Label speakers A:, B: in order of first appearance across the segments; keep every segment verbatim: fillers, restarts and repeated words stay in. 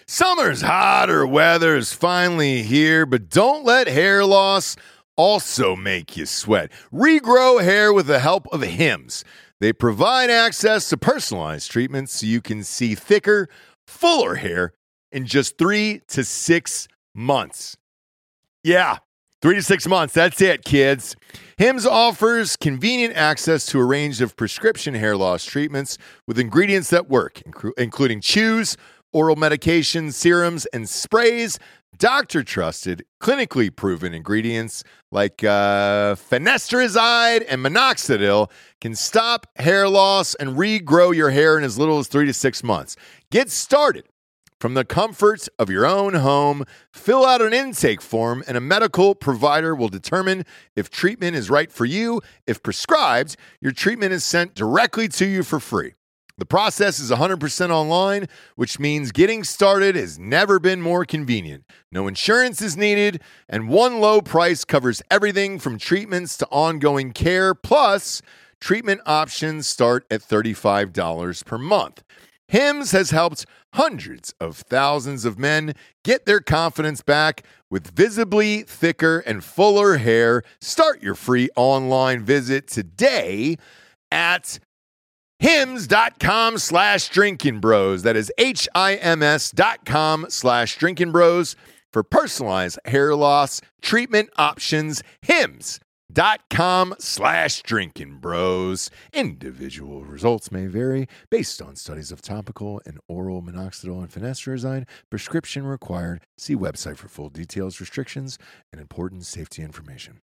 A: Summer's hotter weather is finally here, but don't let hair loss also make you sweat. Regrow hair with the help of Hims. They provide access to personalized treatments so you can see thicker, fuller hair in just three to six months. Yeah, three to six months. That's it, kids. Hims offers convenient access to a range of prescription hair loss treatments with ingredients that work, including chews, oral medications, serums, and sprays. Doctor-trusted, clinically proven ingredients like uh, finasteride and minoxidil can stop hair loss and regrow your hair in as little as three to six months. Get started from the comfort of your own home. Fill out an intake form, and a medical provider will determine if treatment is right for you. If prescribed, your treatment is sent directly to you for free. The process is one hundred percent online, which means getting started has never been more convenient. No insurance is needed, and one low price covers everything from treatments to ongoing care. Plus, treatment options start at thirty-five dollars per month. Hims has helped hundreds of thousands of men get their confidence back with visibly thicker and fuller hair. Start your free online visit today at Hims.com slash drinking bros. That is H I M S dot com slash drinking bros for personalized hair loss treatment options. Hims.com slash drinking bros. Individual results may vary based on studies of topical and oral minoxidil and finasteride. Prescription required. See website for full details, restrictions, and important safety information.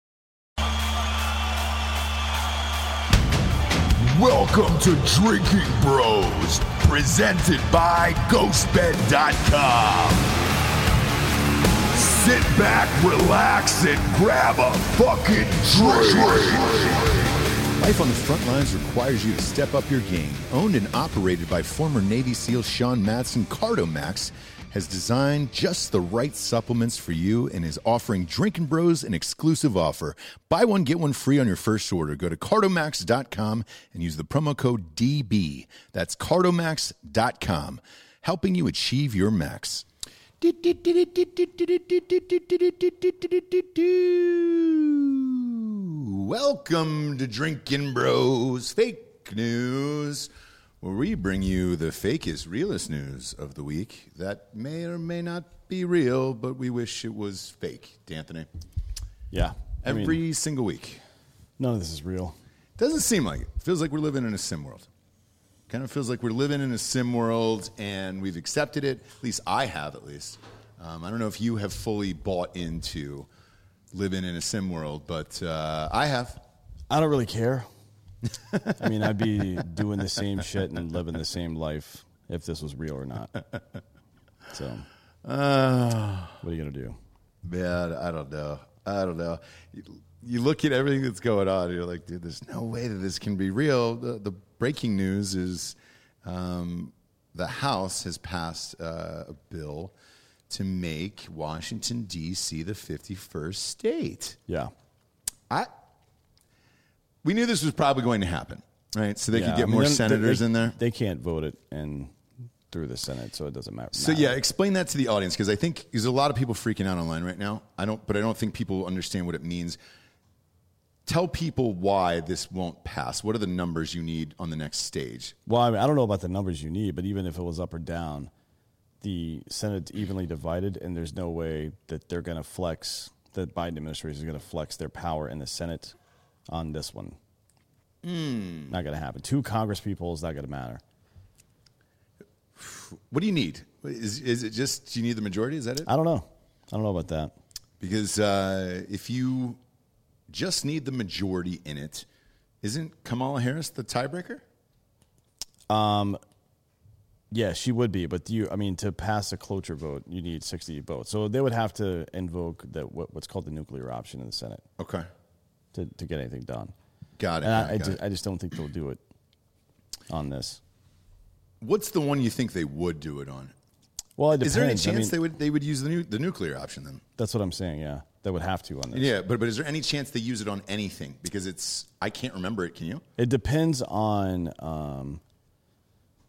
B: Welcome to Drinking Bros, presented by Ghost Bed dot com. Sit back, relax, and grab a fucking drink.
C: Life on the front lines requires you to step up your game. Owned and operated by former Navy SEAL Sean Matson, Cardomax has designed just the right supplements for you and is offering Drinking Bros an exclusive offer. Buy one, get one free on your first order. Go to Cardomax dot com and use the promo code D B. That's Cardomax dot com, helping you achieve your max. Welcome to Drinking Bros Fake News, where we bring you the fakest, realest news of the week that may or may not be real, but we wish it was fake. D'Anthony?
D: Yeah. I
C: Every
D: mean,
C: single week.
D: none of this is real.
C: Doesn't seem like it. Feels like we're living in a sim world. Kind of feels like we're living in a sim world, and we've accepted it. At least I have, at least. Um, I don't know if you have fully bought into living in a sim world, but uh, I have.
D: I don't really care. I mean, I'd be doing the same shit and living the same life if this was real or not. So, uh, what are you going to do?
C: Man, I don't know. I don't know. You, you look at everything that's going on, you're like, dude, there's no way that this can be real. The, the breaking news is um, the House has passed uh, a bill to make Washington, D C the fifty-first state.
D: Yeah.
C: I... We knew this was probably going to happen, right? So they
D: yeah,
C: could get
D: I mean,
C: more
D: they-
C: senators
D: they,
C: in there.
D: They can't vote it in through the Senate, so it doesn't matter.
C: So yeah, explain that to the audience, because I think there's a lot of people freaking out online right now. I don't, but I don't think people understand what it means. Tell people why this won't pass. What are the numbers you need on the next stage?
D: Well, I mean, I don't know about the numbers you need, but even if it was up or down, the Senate's evenly divided, and there's no way that they're going to flex, the Biden administration is going to flex their power in the Senate on this one. Mm. Not going to happen. Two Congress people is not going to matter.
C: What do you need? Is, is it just, do you need the majority? Is that it?
D: I don't know. I don't know about that.
C: Because uh, if you just need the majority in it, isn't Kamala Harris the tiebreaker?
D: Um, yeah, she would be. But you, I mean, to pass a cloture vote, you need sixty votes. So they would have to invoke the, what, what's called the nuclear option in the Senate.
C: Okay.
D: To, to get anything done.
C: Got it.
D: And
C: got
D: I,
C: it,
D: I,
C: got
D: just,
C: it.
D: I just don't think they'll do it on this.
C: What's the one you think they would do it on?
D: Well, it depends.
C: Is there any chance
D: I mean,
C: they would they would use the nu- the nuclear option then?
D: That's what I'm saying. Yeah, they would have to on this.
C: Yeah, but but is there any chance they use it on anything? Because it's I can't remember it. Can you?
D: It depends on. Um,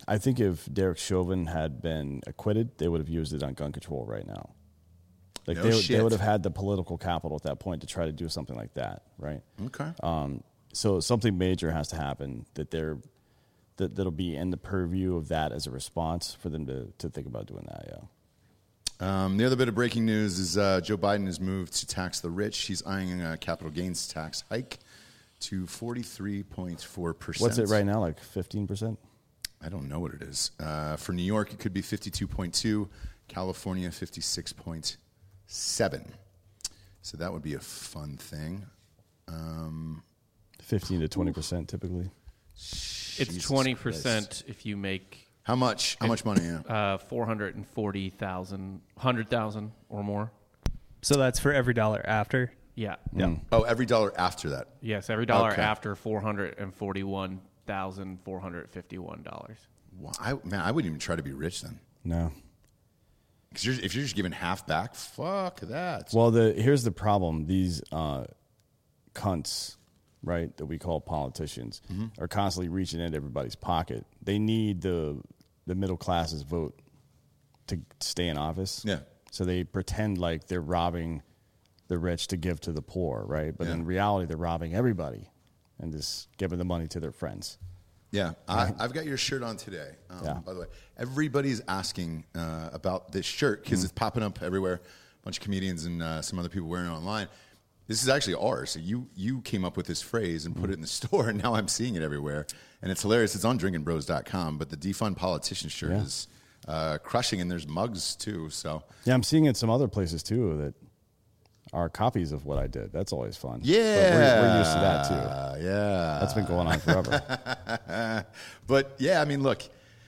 D: I think if Derek Chauvin had been acquitted, they would have used it on gun control right now. Like
C: No
D: they,
C: shit.
D: they would have had the political capital at that point to try to do something like that, right?
C: Okay.
D: Um, so something major has to happen that they're that that'll be in the purview of that as a response for them to to think about doing that. Yeah.
C: Um, the other bit of breaking news is uh, Joe Biden has moved to tax the rich. He's eyeing a capital gains tax hike to forty-three point four percent.
D: What's it right now? Like fifteen percent?
C: I don't know what it is. Uh, for New York, it could be fifty-two point two. California, fifty-six point seven. So that would be a fun thing. Um,
D: fifteen to twenty percent typically.
E: It's
C: Jesus
E: twenty
C: Christ.
E: percent if you make
C: How much? How much money? Yeah.
E: uh, four hundred forty thousand, one hundred thousand or more.
F: So that's for every dollar after.
E: Yeah.
F: Yeah.
C: Oh, every dollar after that.
E: Yes, every dollar
C: Okay.
E: after four hundred forty-one thousand four hundred fifty-one dollars.
C: Wow, I, man, I wouldn't even try to be rich then.
D: No.
C: Because you're, if you're just giving half back, fuck that.
D: Well, the here's the problem. These uh, cunts, right, that we call politicians,
C: Mm-hmm.
D: are constantly reaching into everybody's pocket. They need the the middle class's vote to stay in office.
C: Yeah.
D: So they pretend like they're robbing the rich to give to the poor, right? But
C: Yeah.
D: in reality, they're robbing everybody and just giving the money to their friends.
C: Yeah, I, I've got your shirt on today. Um,
D: Yeah.
C: By the way, everybody's asking uh, about this shirt because it's popping up everywhere. A bunch of comedians and uh, some other people wearing it online. This is actually ours. So you you came up with this phrase and put it in the store, and now I'm seeing it everywhere, and it's hilarious. It's on drinking bros dot com, but the defund politician shirt
D: Yeah.
C: is uh, crushing, and there's mugs too. So
D: Yeah, I'm seeing it some other places too that are copies of what I did. That's always fun. But
C: yeah,
D: we're, we're used to that too.
C: Yeah,
D: That's been going on forever.
C: But yeah, I mean, look,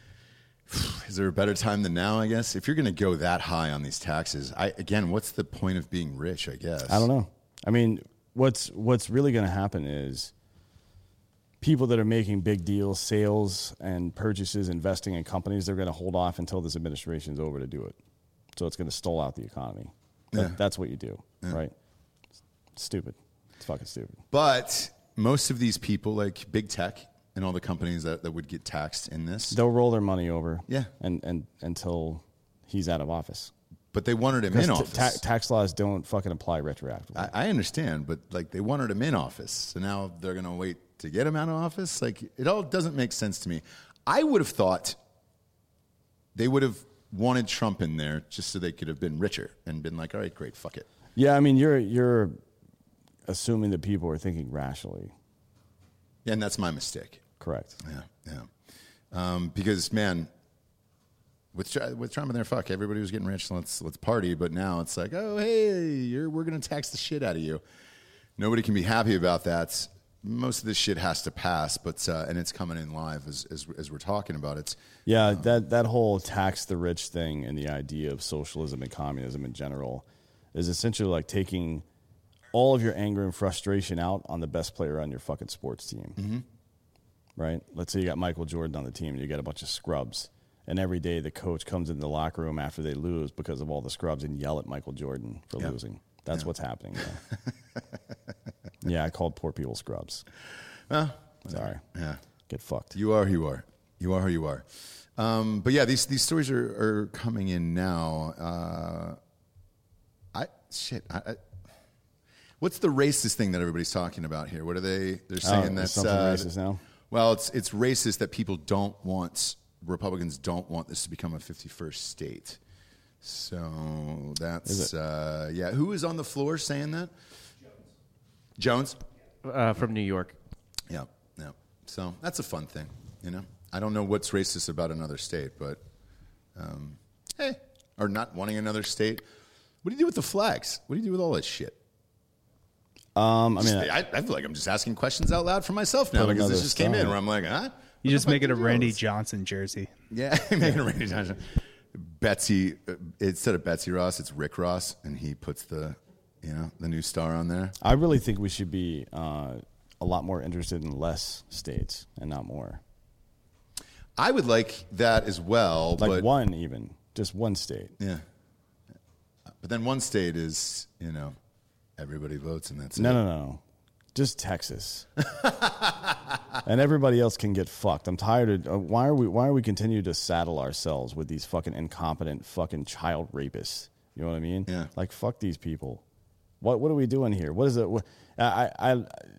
C: is there a better time than now? I guess if you're going to go that high on these taxes, I again, what's the point of being rich? I guess
D: I don't know. I mean, what's what's really going to happen is people that are making big deals, sales and purchases, investing in companies, they're going to hold off until this administration is over to do it. So it's going to stall out the economy. That-
C: Yeah.
D: That's what you do, right? It's stupid. It's fucking stupid.
C: But most of these people, like big tech and all the companies that, that would get taxed in this,
D: They'll roll their money over,
C: Yeah.
D: and, and until he's out of office.
C: but they wanted him in
D: Because
C: office.
D: ta- tax laws don't fucking apply retroactively.
C: I, I understand, but like they wanted him in office, so now they're going to wait to get him out of office. Like it all doesn't make sense to me. I would have thought they would have wanted Trump in there just so they could have been richer and been like, all right, great, fuck it.
D: Yeah, I mean, you're you're assuming that people are thinking rationally.
C: Yeah, and that's my mistake.
D: Correct.
C: Yeah, yeah. Um, because man, with Tr- with Trump in there, fuck, everybody was getting rich. So let's let's party. But now it's like, oh hey, you're we're gonna tax the shit out of you. Nobody can be happy about that. Most of this shit has to pass, but uh, and it's coming in live as as, as we're talking about it.
D: Yeah, that that whole tax the rich thing and the idea of socialism and communism in general is essentially like taking all of your anger and frustration out on the best player on your fucking sports team. Mm-hmm. Right? Let's say you got Michael Jordan on the team and you got a bunch of scrubs. And every day the coach comes into the locker room after they lose because of all the scrubs and yell at Michael Jordan for
C: Yeah.
D: losing. That's
C: Yeah.
D: what's happening there. Yeah, I called poor people scrubs.
C: Well,
D: Sorry.
C: yeah,
D: Get fucked.
C: you are who you are. You are who you are. Um, but yeah, these these stories are, are coming in now. Uh, I shit. I, I, what's the racist thing that everybody's talking about here? What are they? They're saying
D: Oh,
C: that's
D: something
C: uh,
D: racist now?
C: Well, it's it's racist that people don't want Republicans don't want this to become a fifty-first state. So that's
D: Is it?
C: uh, yeah. Who is on the floor saying that? Jones.
E: Uh, from New York.
C: Yeah, yeah. So that's a fun thing, you know. I don't know what's racist about another state, but um, hey, or not wanting another state. What do you do with the flags? What do you do with all that shit?
D: Um, I mean,
C: I, I feel like I'm just asking questions out loud for myself now
D: Put
C: because this
D: another
C: just came in
D: stone.
C: where I'm like, huh?
F: You
C: What
F: just
C: the fuck
F: make it
C: do
F: a
C: you do?
F: Randy Johnson jersey.
C: Yeah, making a Randy Johnson. Betsy, uh, instead of Betsy Ross, it's Rick Ross, and he puts the, you know, the new star on there.
D: I really think we should be uh, a lot more interested in less states and not more.
C: I would like that as well,
D: Like
C: but
D: one, even just one state.
C: yeah. But then one state is, you know, everybody votes, and that's
D: No,
C: it.
D: no, no, no. just Texas. And everybody else can get fucked. I'm tired of uh, why are we why are we continue to saddle ourselves with these fucking incompetent fucking child rapists? You know what I mean?
C: Yeah.
D: Like fuck these people. What what are we doing here? What is it? What, I I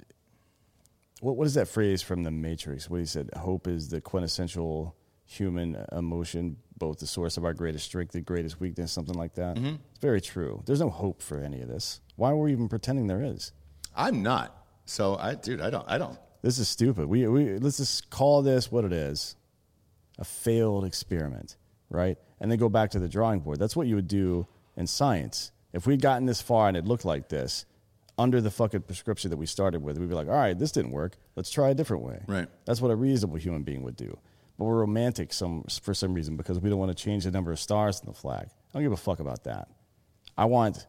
D: what what is that phrase from The Matrix? What he said? Hope is the quintessential human emotion, both the source of our greatest strength and greatest weakness, something like that. Mm-hmm. It's very true. There's no hope for any of this. Why are we even pretending there is?
C: I'm not. So I, dude, I don't. I don't.
D: This is stupid. We we let's just call this what it is, a failed experiment, right? And then go back to the drawing board. That's what you would do in science. If we'd gotten this far and it looked like this, under the fucking prescription that we started with, we'd be like, all right, this didn't work. Let's try a different way.
C: Right.
D: That's what a reasonable human being would do. But we're romantic some for some reason because we don't want to change the number of stars in the flag. I don't give a fuck about that. I want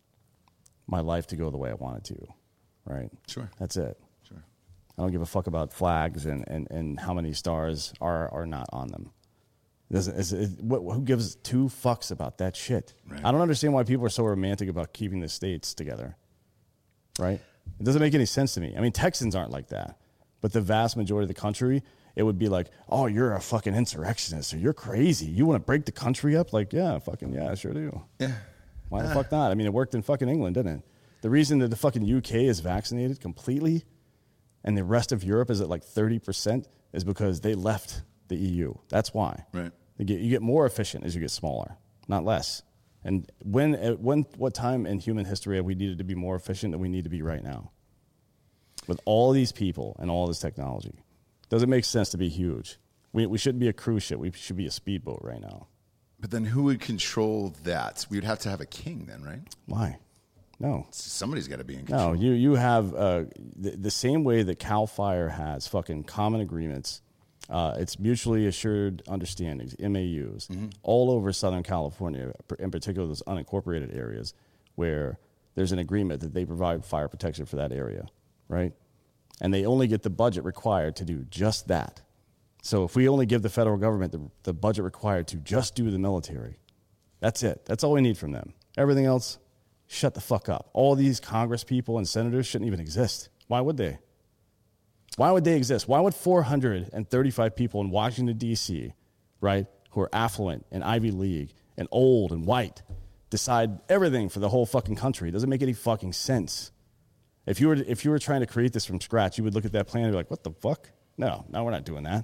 D: my life to go the way I want it to, right?
C: Sure.
D: That's it.
C: Sure.
D: I don't give a fuck about flags and, and, and how many stars are, are not on them. It doesn't, it's, it, what, who gives two fucks about that shit?
C: Right.
D: I don't understand why people are so romantic about keeping the states together, right? It doesn't make any sense to me. I mean, Texans aren't like that. But the vast majority of the country, it would be like, oh, you're a fucking insurrectionist or you're crazy. You want to break the country up? Like, yeah, fucking, yeah, I sure do.
C: Yeah.
D: Why the fuck not? I mean, it worked in fucking England, didn't it? The reason that the fucking U K is vaccinated completely and the rest of Europe is at like thirty percent is because they left the E U. That's why.
C: Right.
D: You get, you get more efficient as you get smaller, not less. And when, at when, what time in human history have we needed to be more efficient than we need to be right now? With all these people and all this technology. Doesn't make sense to be huge. We, we shouldn't be a cruise ship. We should be a speedboat right now.
C: But then who would control that? We would have to have a king then, right?
D: Why? No.
C: Somebody's got to be in control.
D: No, you, you have uh, the, the same way that CAL FIRE has fucking common agreements. Uh, it's mutually assured understandings, M A Us, mm-hmm. all over Southern California, in particular those unincorporated areas where there's an agreement that they provide fire protection for that area, right? And they only get the budget required to do just that. So if we only give the federal government the, the budget required to just do the military, that's it. That's all we need from them. Everything else, shut the fuck up. All these Congress people and senators shouldn't even exist. Why would they? Why would they exist? Why would four hundred thirty-five people in Washington, D C, right, who are affluent and Ivy League and old and white, decide everything for the whole fucking country? It doesn't make any fucking sense. If you were if you were trying to create this from scratch, you would look at that plan and be like, what the fuck? No, no, we're not doing that.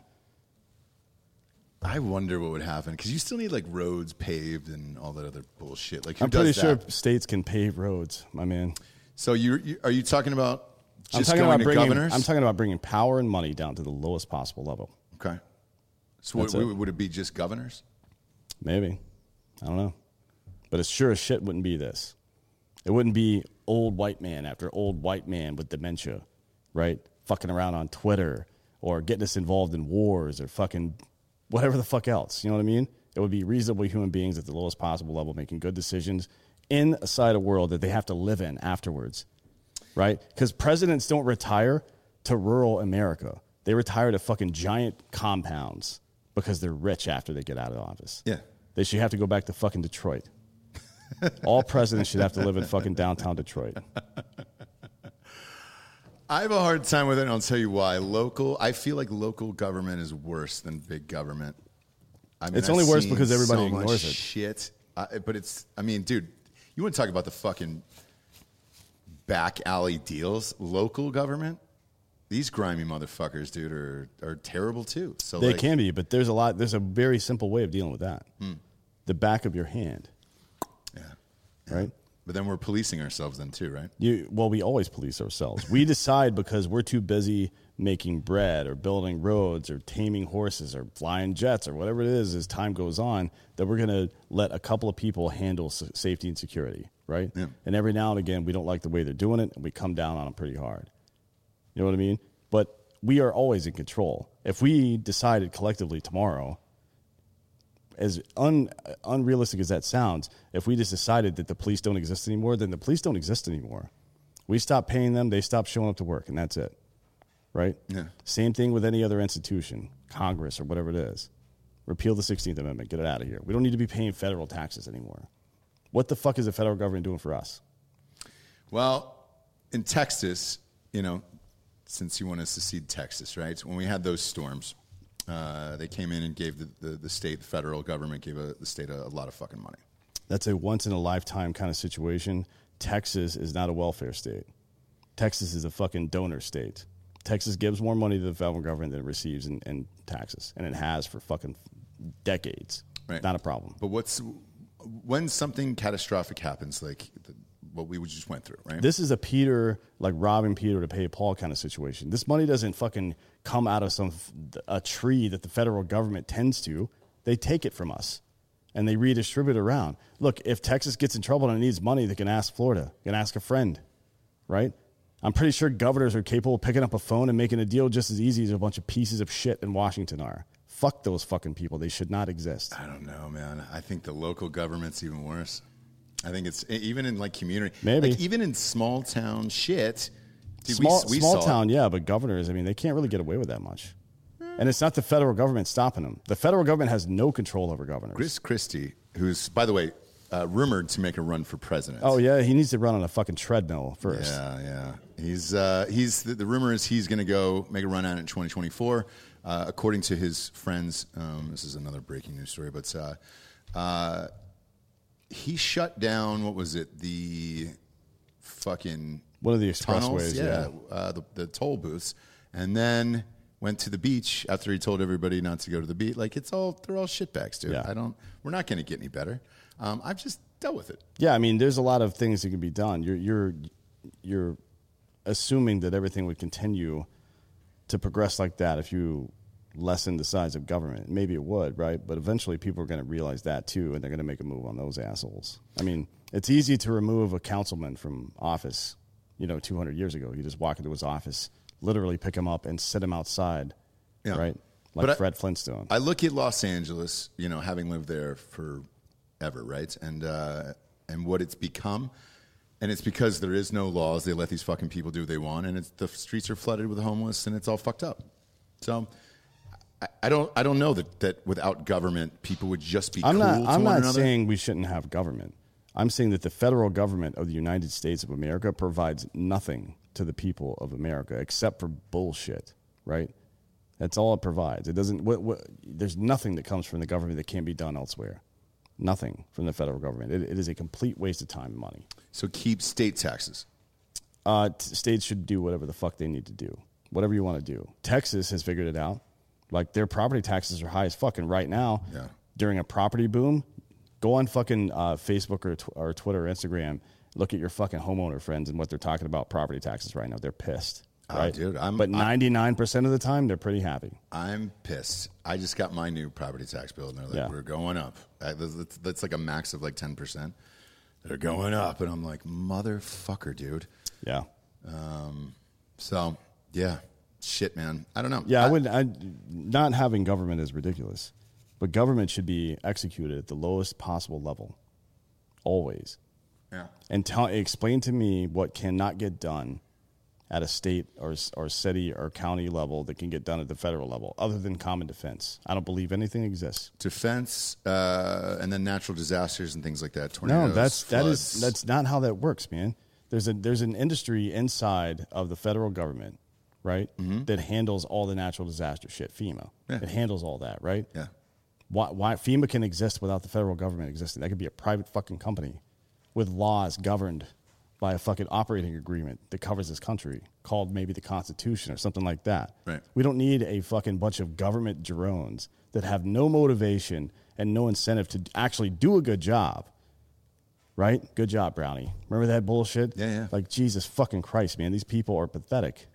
C: I wonder what would happen because you still need like roads paved and all that other bullshit. Like who
D: I'm pretty
C: does
D: sure
C: that?
D: states can pave roads, my man.
C: So you, you are you talking about
D: I'm
C: just
D: talking
C: going
D: about
C: to
D: bringing,
C: governors?
D: I'm talking about bringing power and money down to the lowest possible level.
C: Okay. So what,
D: it.
C: would it be just governors?
D: Maybe. I don't know. But it sure as shit wouldn't be this. It wouldn't be old white man after old white man with dementia, right? Fucking around on Twitter or getting us involved in wars or fucking whatever the fuck else. You know what I mean? It would be reasonable human beings at the lowest possible level making good decisions in a side of world that they have to live in afterwards, right? Because presidents don't retire to rural America. They retire to fucking giant compounds because they're rich after they get out of office.
C: Yeah.
D: They should have to go back to fucking Detroit. All presidents should have to live in fucking downtown Detroit.
C: I have a hard time with it, and I'll tell you why. Local, I feel like local government is worse than big government. I mean,
D: It's
C: I've
D: only worse
C: seen
D: because everybody
C: so much
D: ignores it.
C: Shit, uh, but it's. I mean, dude, you want to talk about the fucking back alley deals? Local government, these grimy motherfuckers, dude, are are terrible too. So
D: They
C: like,
D: can be, but there's a lot. There's a very simple way of dealing with that.
C: Hmm.
D: The back of your hand,
C: yeah,
D: right?
C: But then we're policing ourselves then too, right?
D: You well, we always police ourselves. We decide because we're too busy making bread or building roads or taming horses or flying jets or whatever it is as time goes on that we're going to let a couple of people handle s- safety and security, right?
C: Yeah.
D: And every now and again, we don't like the way they're doing it, and we come down on them pretty hard. You know what I mean? But we are always in control. If we decided collectively tomorrow, as un, unrealistic as that sounds, if we just decided that the police don't exist anymore, then the police don't exist anymore. We stop paying them, they stop showing up to work, and that's it. Right?
C: Yeah.
D: Same thing with any other institution, Congress or whatever it is. Repeal the sixteenth Amendment. Get it out of here. We don't need to be paying federal taxes anymore. What the fuck is the federal government doing for us?
C: Well, in Texas, you know, since you want to secede Texas, right? When we had those storms, uh, they came in and gave the, the, the state, the federal government gave a, the state a, a lot of fucking money.
D: That's a once in a lifetime kind of situation. Texas is not a welfare state. Texas is a fucking donor state. Texas gives more money to the federal government than it receives in, in taxes, and it has for fucking decades.
C: Right.
D: Not a problem.
C: But what's when something catastrophic happens, like the, what we just went through, right?
D: This is a Peter, like robbing Peter to pay Paul kind of situation. This money doesn't fucking come out of some a tree that the federal government tends to. They take it from us, and they redistribute it around. Look, if Texas gets in trouble and it needs money, they can ask Florida, they can ask a friend, right? I'm pretty sure governors are capable of picking up a phone and making a deal just as easy as a bunch of pieces of shit in Washington are. Fuck those fucking people. They should not exist.
C: I don't know, man. I think the local government's even worse. I think it's even in like community,
D: Maybe.
C: like even in small town shit. Dude,
D: small
C: we, we
D: small
C: saw
D: town,
C: it.
D: yeah, but governors, I mean, they can't really get away with that much. And it's not the federal government stopping them. The federal government has no control over governors.
C: Chris Christie, who's, by the way, uh, rumored to make a run for president.
D: Oh, yeah, he needs to run on a fucking treadmill first.
C: Yeah, yeah. He's uh, he's the, the rumor is he's going to go make a run at it in twenty twenty-four, uh, according to his friends. Um, this is another breaking news story, but uh, uh, he shut down. What was it? The fucking
D: One of the
C: tunnels,
D: expressways,
C: yeah,
D: yeah.
C: Uh, the, the toll booths, and then went to the beach after he told everybody not to go to the beach. Like it's all they're all shitbags, dude.
D: Yeah.
C: I don't. We're not going to get any better. Um, I've just dealt with it.
D: Yeah, I mean, there's a lot of things that can be done. You're you're you're assuming that everything would continue to progress like that if you lessen the size of government. Maybe it would, right? But eventually people are going to realize that too, and they're going to make a move on those assholes. I mean, it's easy to remove a councilman from office, you know, two hundred years ago. You just walk into his office, literally pick him up and sit him outside,
C: Yeah.
D: right? Like
C: But I-
D: Fred Flintstone.
C: I look at Los Angeles, you know, having lived there forever, right? And uh, and what it's become, and it's because there is no laws. They let these fucking people do what they want, and it's, the streets are flooded with homeless, and it's all fucked up. So I, I don't I don't know that, that without government, people would just be
D: I'm
C: cool
D: not.
C: to
D: I'm
C: one
D: not
C: another.
D: saying we shouldn't have government. I'm saying that the federal government of the United States of America provides nothing to the people of America except for bullshit. Right? That's all it provides. It doesn't. What, what, there's nothing that comes from the government that can't be done elsewhere. Nothing from the federal government. It, it is a complete waste of time and money.
C: So keep state taxes.
D: Uh, t- states should do whatever the fuck they need to do. Whatever you want to do. Texas has figured it out. Like their property taxes are high as fucking right now.
C: Yeah.
D: During a property boom, go on fucking uh, Facebook or, tw- or Twitter or Instagram. Look at your fucking homeowner friends and what they're talking about property taxes right now. They're pissed.
C: Oh,
D: Right,
C: dude, I'm-
D: but
C: I'm-
D: ninety-nine percent of the time, they're pretty happy.
C: I'm pissed. I just got my new property tax bill, and they're like,
D: Yeah.
C: we're going up. Uh, That's, that's like a max of like ten percent. They're going up, and I'm like, motherfucker, dude.
D: Yeah,
C: So, yeah, shit, man. I don't know.
D: yeah. I, would. I not having government is ridiculous, but government should be executed at the lowest possible level, always.
C: Yeah.
D: And tell, explain to me what cannot get done at a state or or city or county level that can get done at the federal level, other than common defense. I don't believe anything exists.
C: Defense, uh, and then natural disasters and things like that.
D: No,
C: Tornadoes,
D: that's that
C: floods.
D: is that's not how that works, man. There's a there's an industry inside of the federal government, right, that handles all the natural disaster shit. FEMA,
C: Yeah.
D: it handles all that, right?
C: Yeah.
D: Why, why FEMA can exist without the federal government existing? That could be a private fucking company with laws governed by a fucking operating agreement that covers this country, called maybe the Constitution or something like that.
C: Right.
D: We don't need a fucking bunch of government drones that have no motivation and no incentive to actually do a good job. Right? Good job, Brownie. Remember that bullshit?
C: Yeah, yeah.
D: Like, Jesus fucking Christ, man. These people are pathetic.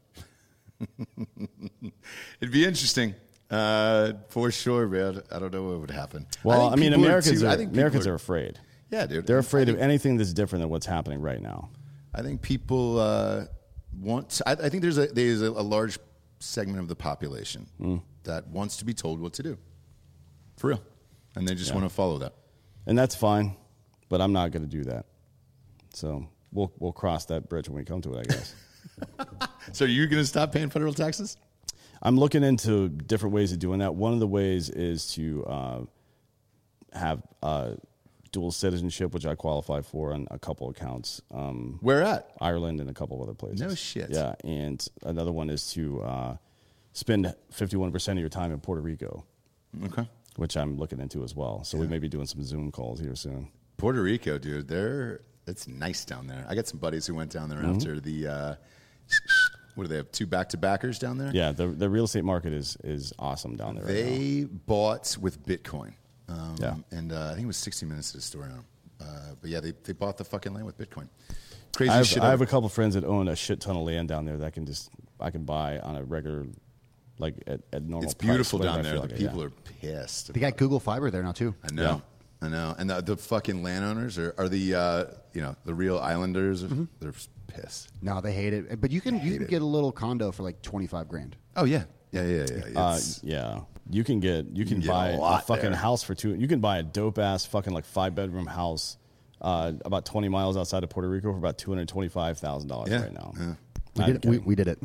C: It'd be interesting, uh, for sure, man. I don't know what would happen.
D: Well, I,
C: think
D: mean,
C: people
D: Americans
C: too-
D: are,
C: I think people
D: Americans are afraid.
C: Yeah, dude.
D: They're afraid
C: I
D: of
C: think,
D: anything that's different than what's happening right now.
C: I think people uh, want. I, I think there's a there's a, a large segment of the population
D: Mm.
C: that wants to be told what to do, for real, and they just want to follow that.
D: And that's fine, but I'm not going to do that. So we'll we'll cross that bridge when we come to it, I guess.
C: So, are you going to stop paying federal taxes?
D: I'm looking into different ways of doing that. One of the ways is to uh, have uh, dual citizenship, which I qualify for on a couple accounts. Um,
A: Where at?
D: Ireland and a couple of other places.
A: No shit.
D: Yeah, and another one is to uh, spend fifty-one percent of your time in Puerto Rico,
A: Okay.
D: which I'm looking into as well. So we may be doing some Zoom calls here soon.
A: Puerto Rico, dude. They're it's nice down there. I got some buddies who went down there
D: Mm-hmm.
A: after the. Uh, what do they have? Two back-to-backers down there.
D: Yeah, the the real estate market is is awesome down there. right now.
A: They bought with Bitcoin. Um,
D: Yeah.
A: And uh, I think it was sixty minutes to the story on them. Uh, but yeah, they, they bought the fucking land with Bitcoin. Crazy
D: I have,
A: shit.
D: I have
A: over-
D: a couple friends that own a shit ton of land down there that I can just I can buy on a regular, like at, at normal.
A: it's beautiful
D: price,
A: down
D: whenever I
A: there.
D: feel
A: The
D: like it,
A: people
D: yeah.
A: are pissed.
G: They got Google Fiber there now too.
A: I know. I know. And the, the fucking landowners are, are the, uh, you know, the real islanders.
G: Mm-hmm.
A: They're pissed.
G: No, they hate it. But you can you can get a little condo for like twenty five grand.
A: Oh, yeah. Yeah, yeah, yeah. yeah.
D: Uh,
A: It's-
D: yeah, you can get you can,
A: can get
D: buy
A: a
D: a,
A: lot
D: fucking
A: there.
D: house for two. You can buy a dope ass fucking like five bedroom house, uh, about twenty miles outside of Puerto Rico for about two hundred twenty five thousand dollars
A: Yeah,
D: right now.
A: yeah.
G: We
D: I'm
G: did, we,
D: kidding.
G: we did it.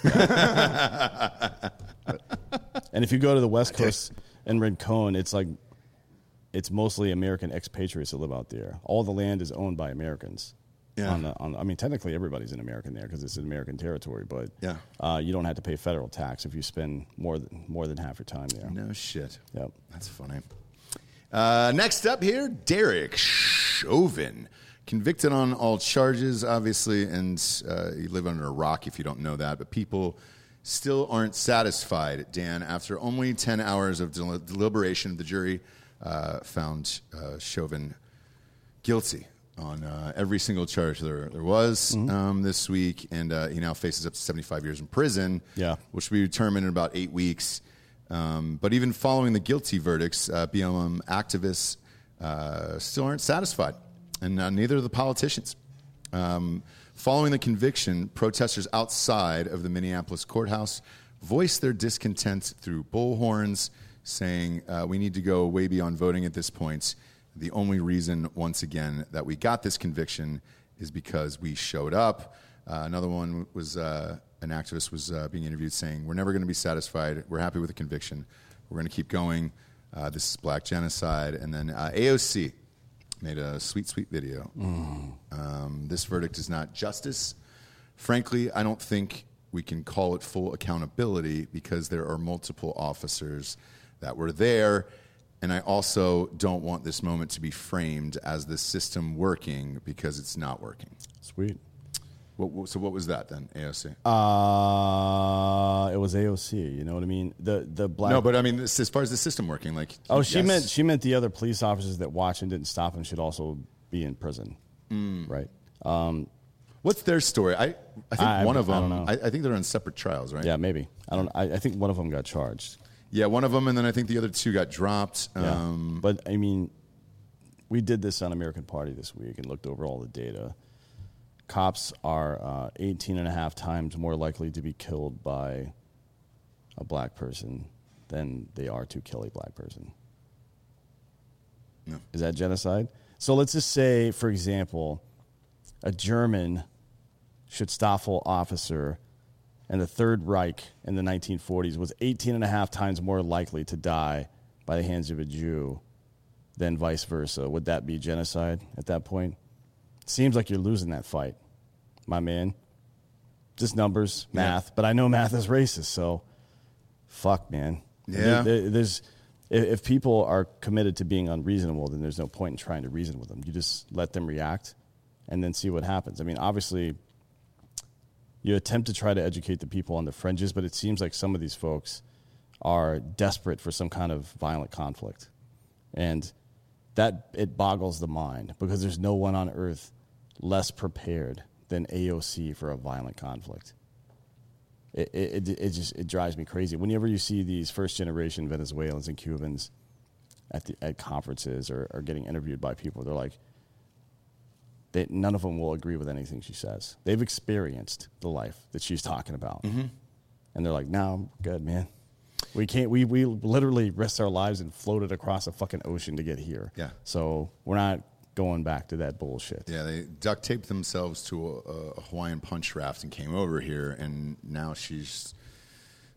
D: And if you go to the West Coast and Rincon, it's like it's mostly American expatriates that live out there. All the land is owned by Americans.
A: Yeah.
D: On the, on, I mean, technically everybody's an American there because it's an American territory, but
A: Yeah.
D: uh, you don't have to pay federal tax if you spend more than more than half your time there.
A: No shit.
D: Yep.
A: That's funny. Uh, next up here, Derek Chauvin. Convicted on all charges, obviously, and uh, you live under a rock if you don't know that, but people still aren't satisfied, Dan. After only ten hours of del- deliberation, the jury uh, found uh, Chauvin guilty on uh, every single charge there, there was um, this week, and uh, he now faces up to seventy-five years in prison,
D: Yeah.
A: which will be determined in about eight weeks. Um, but even following the guilty verdicts, uh, B L M activists uh, still aren't satisfied, and uh, neither are the politicians. Um, following the conviction, protesters outside of the Minneapolis courthouse voiced their discontent through bullhorns, saying, uh, we need to go way beyond voting at this point. The only reason, once again, that we got this conviction is because we showed up. Uh, another one was uh, an activist was uh, being interviewed saying, we're never going to be satisfied. We're happy with the conviction. We're going to keep going. Uh, this is black genocide. And then uh, A O C made a sweet, sweet video. Um, this verdict is not justice. Frankly, I don't think we can call it full accountability because there are multiple officers that were there. And I also don't want this moment to be framed as the system working because it's not working.
D: Sweet.
A: What, what- so what was that then, A O C?
D: Uh, it was A O C. You know what I mean? The the black.
A: no, but I mean, this, as far as the system working, like
D: oh, she
A: yes.
D: meant she meant the other police officers that watched and didn't stop him should also be in prison,
A: Mm.
D: right? Um,
A: What's their story? I, I think
D: I-
A: one of
D: I
A: them.
D: don't know.
A: I, I think they're on separate trials, right?
D: yeah, maybe. I don't. I, I think one of them got charged.
A: Yeah, one of them, and then I think the other two got dropped.
D: Yeah.
A: Um,
D: But I mean, we did this on American Party this week and looked over all the data. Cops are uh, eighteen and a half times more likely to be killed by a black person than they are to kill a black person.
A: No.
D: Is that genocide? So let's just say, for example, a German Schutzstaffel officer and the Third Reich in the nineteen forties was eighteen and a half times more likely to die by the hands of a Jew than vice versa. Would that be genocide at that point? Seems like you're losing that fight, my man. Just numbers, math, but I know math is racist, so fuck, man.
A: Yeah.
D: There- there- there's if, if people are committed to being unreasonable, then there's no point in trying to reason with them. You just let them react and then see what happens. I mean, obviously, you attempt to try to educate the people on the fringes, but it seems like some of these folks are desperate for some kind of violent conflict. And that it boggles the mind because there's no one on earth less prepared than A O C for a violent conflict. It, it, it, it just it drives me crazy. Whenever you see these first generation Venezuelans and Cubans at the at conferences or, or getting interviewed by people, they're like, they, none of them will agree with anything she says. They've experienced the life that she's talking about, and they're like, "No, I'm good, man. We can't. We we literally risked our lives and floated across a fucking ocean to get here.
A: Yeah.
D: So we're not going back to that bullshit.
A: Yeah, they duct taped themselves to a, a Hawaiian punch raft and came over here, and now she's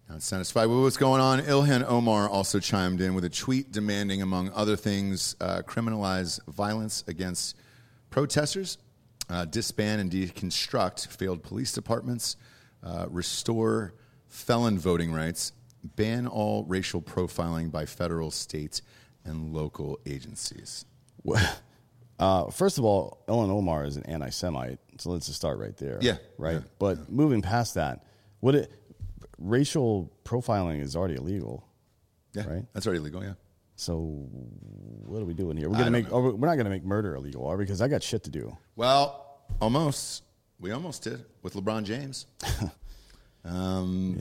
C: Not satisfied with what's going on. Ilhan Omar also chimed in with a tweet demanding, among other things, uh, criminalize violence against protesters, uh, disband and deconstruct failed police departments, uh, restore felon voting rights, ban all racial profiling by federal, state, and local agencies.
D: Well, uh, first of all, Ilhan Omar is an anti-Semite, so let's just start right there.
C: Yeah.
D: Right?
C: Yeah.
D: But moving past that, what it, racial profiling is already illegal.
C: Yeah,
D: right?
C: That's already legal, yeah.
D: So what are we doing here? We're
C: I
D: gonna
C: don't
D: make.
C: know.
D: Are we, we're not gonna make murder illegal, are we? Because I got shit to do.
C: Well, almost. We almost did with LeBron James. um,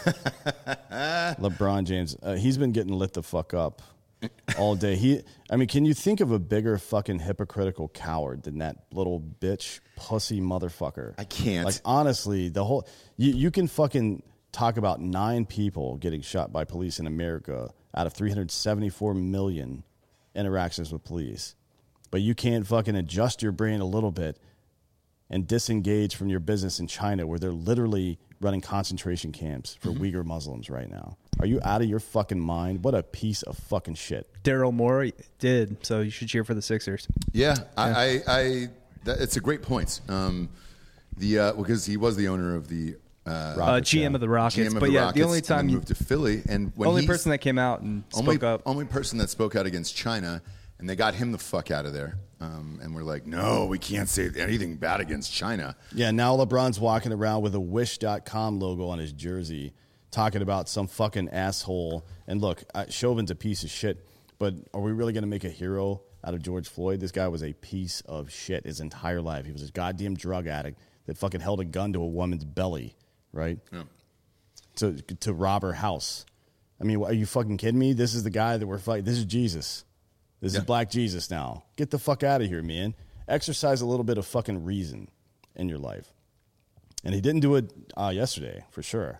D: LeBron James, uh, he's been getting lit the fuck up all day. He, I mean, can you think of a bigger fucking hypocritical coward than that little bitch pussy motherfucker?
C: I can't.
D: Like, honestly, the whole you, you can fucking talk about nine people getting shot by police in America out of three hundred seventy-four million interactions with police, but you can't fucking adjust your brain a little bit and disengage from your business in China, where they're literally running concentration camps for
C: Mm-hmm.
D: Uyghur Muslims right now. Are you out of your fucking mind? What a piece of fucking shit.
F: Daryl Morey did, so you should cheer for the Sixers.
C: Yeah, I, I, I that, it's a great point. Um, the uh, because he was the owner of the uh,
F: Uh,
D: Rockets,
F: G M
D: yeah.
F: of the Rockets,
C: G M of
F: but
C: the
F: yeah,
C: Rockets,
F: the only
C: and
F: time
C: then
F: you,
C: moved to Philly, and when
F: only
C: he's-
F: person that came out and
C: only,
F: spoke up.
C: only person that spoke out against China, and they got him the fuck out of there. Um, and we're like, no, we can't say anything bad against China.
D: Yeah, now LeBron's walking around with a wish dot com logo on his jersey, talking about some fucking asshole. And look, uh, Chauvin's a piece of shit, but are we really going to make a hero out of George Floyd? This guy was a piece of shit his entire life. He was a goddamn drug addict that fucking held a gun to a woman's belly, right?
C: Yeah.
D: To to rob her house. I mean, are you fucking kidding me? This is the guy that we're fighting. This is Jesus. This
C: Yeah.
D: is Black Jesus now. Get the fuck out of here, man. Exercise a little bit of fucking reason in your life. And he didn't do it uh, yesterday, for sure.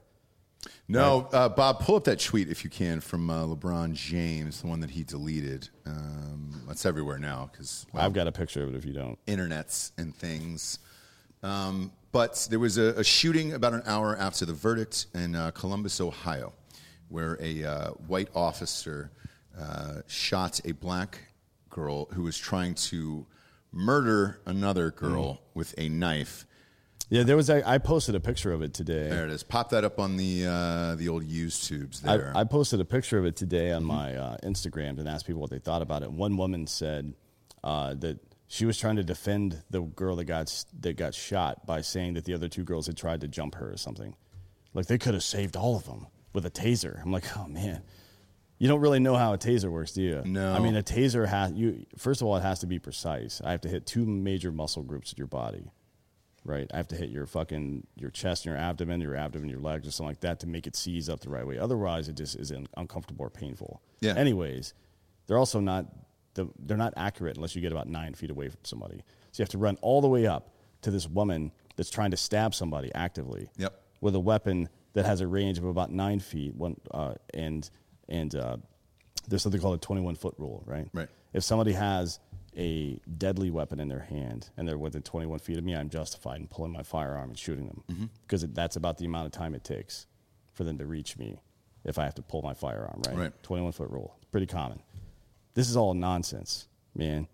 C: No, uh, Bob, pull up that tweet if you can from uh, LeBron James, the one that he deleted. Um, it's everywhere now because
D: I've got a picture of it if you don't.
C: internets and things. Um, but there was a, a shooting about an hour after the verdict in uh, Columbus, Ohio, where a uh, white officer uh, shot a black girl who was trying to murder another girl with a knife.
D: Yeah, there was. A, I posted a picture of it today.
C: There it is. Pop that up on the uh, the old YouTubes there.
D: I, I posted a picture of it today on my uh, Instagram and asked people what they thought about it. One woman said uh, that she was trying to defend the girl that got that got shot by saying that the other two girls had tried to jump her or something. Like they could have saved all of them with a taser. I'm like, oh man, you don't really know how a taser works, do you?
C: No.
D: I mean, a taser has you. First of all, it has to be precise. I have to hit two major muscle groups in your body. Right, I have to hit your fucking your chest and your abdomen, your abdomen, your legs, or something like that to make it seize up the right way. Otherwise, it just is un- uncomfortable or painful.
C: Yeah.
D: Anyways, they're also not the, they're not accurate unless you get about nine feet away from somebody. So you have to run all the way up to this woman that's trying to stab somebody actively.
C: Yep.
D: With a weapon that has a range of about nine feet. One uh, and and uh, there's something called a twenty-one foot rule. Right.
C: Right.
D: If somebody has a deadly weapon in their hand and they're within twenty-one feet of me, I'm justified in pulling my firearm and shooting them because mm-hmm. that's about the amount of time it takes for them to reach me if I have to pull my firearm, right?
C: Right.
D: twenty-one foot rule. Pretty common. This is all nonsense, man.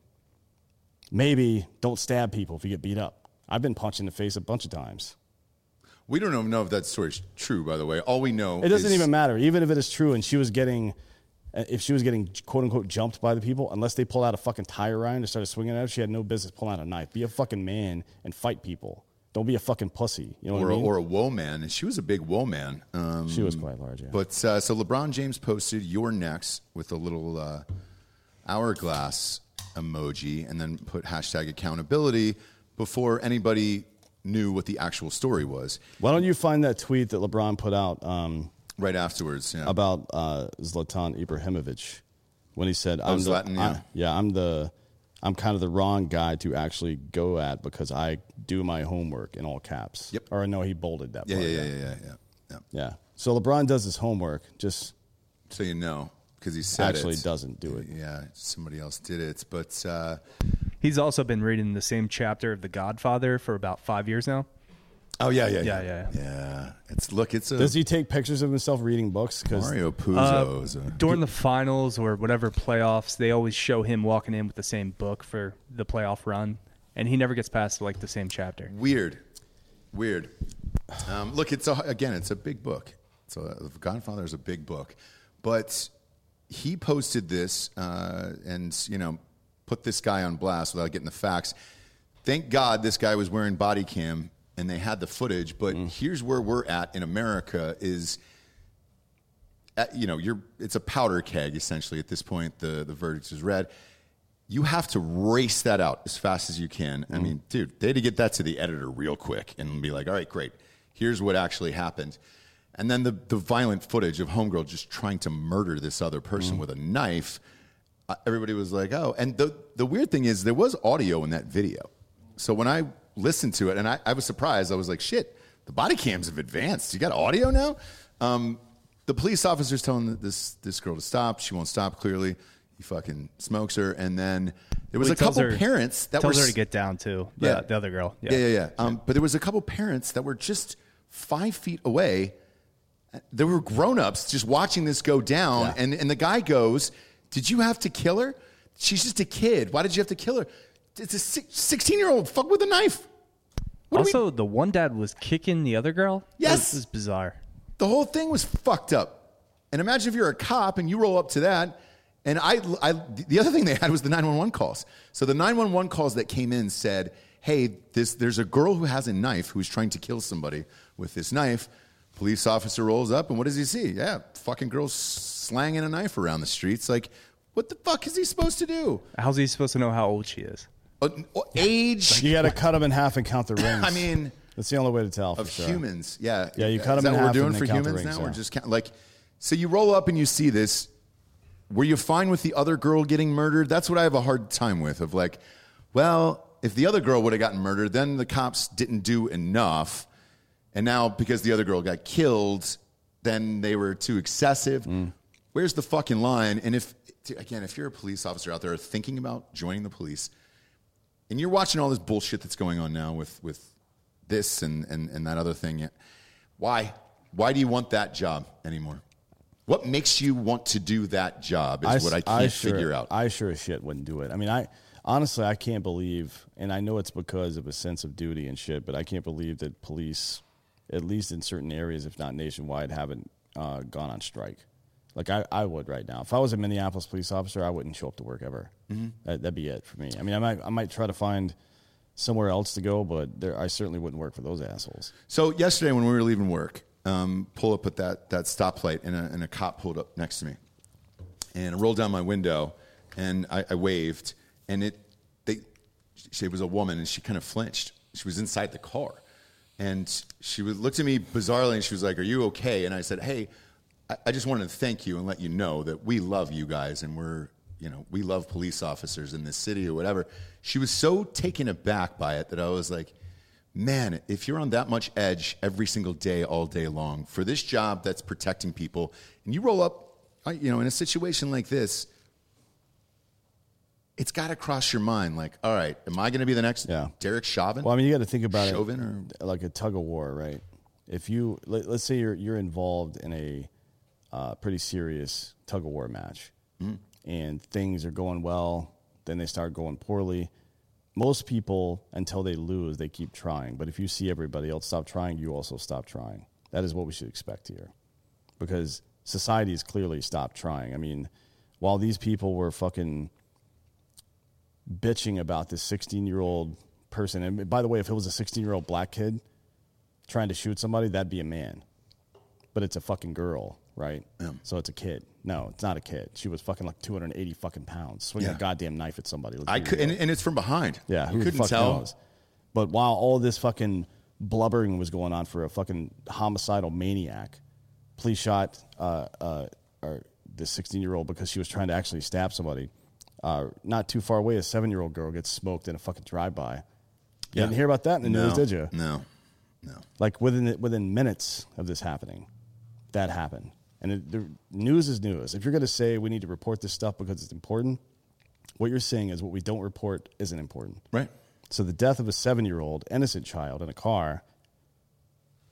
D: Maybe don't stab people if you get beat up. I've been punched in the face a bunch of times.
C: We don't even know if that story's true, by the way. All we know
D: It doesn't
C: is,
D: even matter. Even if it is true and she was getting... If she was getting quote unquote jumped by the people, unless they pulled out a fucking tire iron and started swinging at her, she had no business pulling out a knife. Be a fucking man and fight people. Don't be a fucking pussy. You know
C: or,
D: what I mean?
C: or a woe man. And she was a big woe man. Um,
D: She was quite large, yeah.
C: But uh, so LeBron James posted "You're next" with a little uh, hourglass emoji, and then put hashtag accountability before anybody knew what the actual story was.
D: Why don't you find that tweet that LeBron put out um,
C: Right afterwards, yeah.
D: about uh, Zlatan Ibrahimovic when he said,
C: Oh,
D: "I'm the,
C: Zlatan, yeah.
D: I, yeah, I'm the, I'm kind of the wrong guy to actually go at because I do my homework in all caps."
C: Yep.
D: Or no, he bolded that.
C: yeah,
D: part,
C: yeah, yeah, yeah, yeah, yeah, yeah.
D: Yeah. So LeBron does his homework. Just
C: So you know, because he said
D: actually
C: it.
D: doesn't do it.
C: Yeah, somebody else did it, but uh,
F: He's also been reading the same chapter of The Godfather for about five years now.
C: Oh yeah, yeah,
F: Yeah,
C: yeah,
F: yeah,
C: yeah. It's look, it's a
D: Does he take pictures of himself reading books? Because
C: Mario
F: Uh,
C: Puzo. is a,
F: during the finals or whatever playoffs, they always show him walking in with the same book for the playoff run, and he never gets past like the same chapter.
C: weird, weird. Um, look, it's a, again, it's a big book. So uh, Godfather is a big book, but he posted this uh, and you know put this guy on blast without getting the facts. Thank God this guy was wearing body cam and they had the footage. But
D: Mm.
C: here's where we're at in America: is at, you know you're it's a powder keg essentially at this point. The the verdict is read. You have to race that out as fast as you can. I mean, dude, they had to get that to the editor real quick and be like, all right, great. Here's what actually happened. And then the, the violent footage of Homegirl just trying to murder this other person with a knife. Uh, everybody was like, oh. And the, the weird thing is there was audio in that video. So when I listened to it, and I, I was surprised, I was like, shit, the body cams have advanced. You got audio now? Um, the police officer's telling this, this girl to stop. She won't stop, clearly. He fucking smokes her, and then there was
F: Well,
C: a
F: he tells
C: couple
F: her-
C: parents that
F: tells
C: were
F: her
C: s-
F: to get down too. The,
C: Yeah.
F: the other girl.
C: yeah, yeah, yeah. Um, but there was a couple parents that were just five feet away. There were grown-ups just watching this go down,
D: Yeah.
C: and and the guy goes, "Did you have to kill her? She's just a kid. Why did you have to kill her? It's a sixteen-year-old. Fuck with a knife." What do we-
F: Also, the one dad was kicking the other girl.
C: Yes.
F: This is bizarre.
C: The whole thing was fucked up. And imagine if you're a cop and you roll up to that. And I, I, the other thing they had was the nine one one calls. So the nine one one calls that came in said, hey, this, there's a girl who has a knife who's trying to kill somebody with this knife. Police officer rolls up, and what does he see? Yeah, fucking girl slanging a knife around the streets. Like, what the fuck is he supposed to do?
F: How's he supposed to know how old she is?
C: Uh, age
D: you got to cut them in half and count the rings.
C: I mean,
D: that's the only way to tell. For
C: of
D: sure.
C: humans. Yeah.
D: Yeah, you
C: Is
D: cut them
C: that
D: in
C: what
D: half
C: we're doing
D: and
C: for
D: then count the
C: humans
D: rings,
C: now? We're
D: yeah.
C: just count, like, so you roll up and you see this. Were you fine with the other girl getting murdered? That's what I have a hard time with. Of like, well, if the other girl would have gotten murdered, then the cops didn't do enough. And now because the other girl got killed, then they were too excessive.
D: Mm.
C: Where's the fucking line? And if, again, if you're a police officer out there thinking about joining the police, and you're watching all this bullshit that's going on now with, with this and, and, and that other thing, why? Why do you want that job anymore? What makes you want to do that job is what I can't
D: sure,
C: figure out.
D: I sure as shit wouldn't do it. I mean, I honestly, I can't believe, and I know it's because of a sense of duty and shit, but I can't believe that police, at least in certain areas, if not nationwide, haven't uh, gone on strike. Like I, I would right now. If I was a Minneapolis police officer, I wouldn't show up to work ever. Mm-hmm. That, that'd be it for me. I mean, I might, I might try to find somewhere else to go, but there, I certainly wouldn't work for those assholes.
C: So yesterday when we were leaving work, um, pull up at that, that stoplight, and a, and a cop pulled up next to me. And I rolled down my window, and I, I waved, and it, they, she was a woman, and she kind of flinched. She was inside the car. And she was, looked at me bizarrely, and she was like, are you okay? And I said, hey, I, I just wanted to thank you and let you know that we love you guys, and we're, you know, we love police officers in this city or whatever. She was so taken aback by it that I was like, man, if you're on that much edge every single day, all day long, for this job that's protecting people, and you roll up, you know, in a situation like this, it's got to cross your mind, like, all right, am I going to be the next
D: Yeah.
C: Derek Chauvin?
D: Well, I mean, you got to think about
C: Chauvin
D: it like a tug of war, right? If you let, let's say you're you're involved in a uh, pretty serious tug of war match,
C: Mm.
D: and things are going well, then they start going poorly. Most people, until they lose, they keep trying. But if you see everybody else stop trying, you also stop trying. That is what we should expect here, because society has clearly stopped trying. I mean, while these people were fucking bitching about this sixteen-year-old person, and by the way, if it was a sixteen-year-old black kid trying to shoot somebody, that'd be a man. But it's a fucking girl, right?
C: Yeah.
D: So it's a kid. No, it's not a kid. She was fucking like two hundred eighty fucking pounds, swinging
C: Yeah.
D: a goddamn knife at somebody. Let's
C: I
D: be
C: could,
D: real.
C: and, and it's from behind.
D: Yeah,
C: you
D: who the
C: couldn't
D: fuck
C: tell.
D: knows? But while all this fucking blubbering was going on for a fucking homicidal maniac, police shot uh, uh, or this sixteen-year-old because she was trying to actually stab somebody. Uh, not too far away, a seven-year-old girl gets smoked in a fucking drive-by. You
C: Yeah.
D: didn't hear about that in the
C: No,
D: news, did you?
C: No, no.
D: Like within within minutes of this happening, that happened. And it, the news is news. If you're going to say we need to report this stuff because it's important, what you're saying is what we don't report isn't important.
C: Right.
D: So the death of a seven-year-old innocent child in a car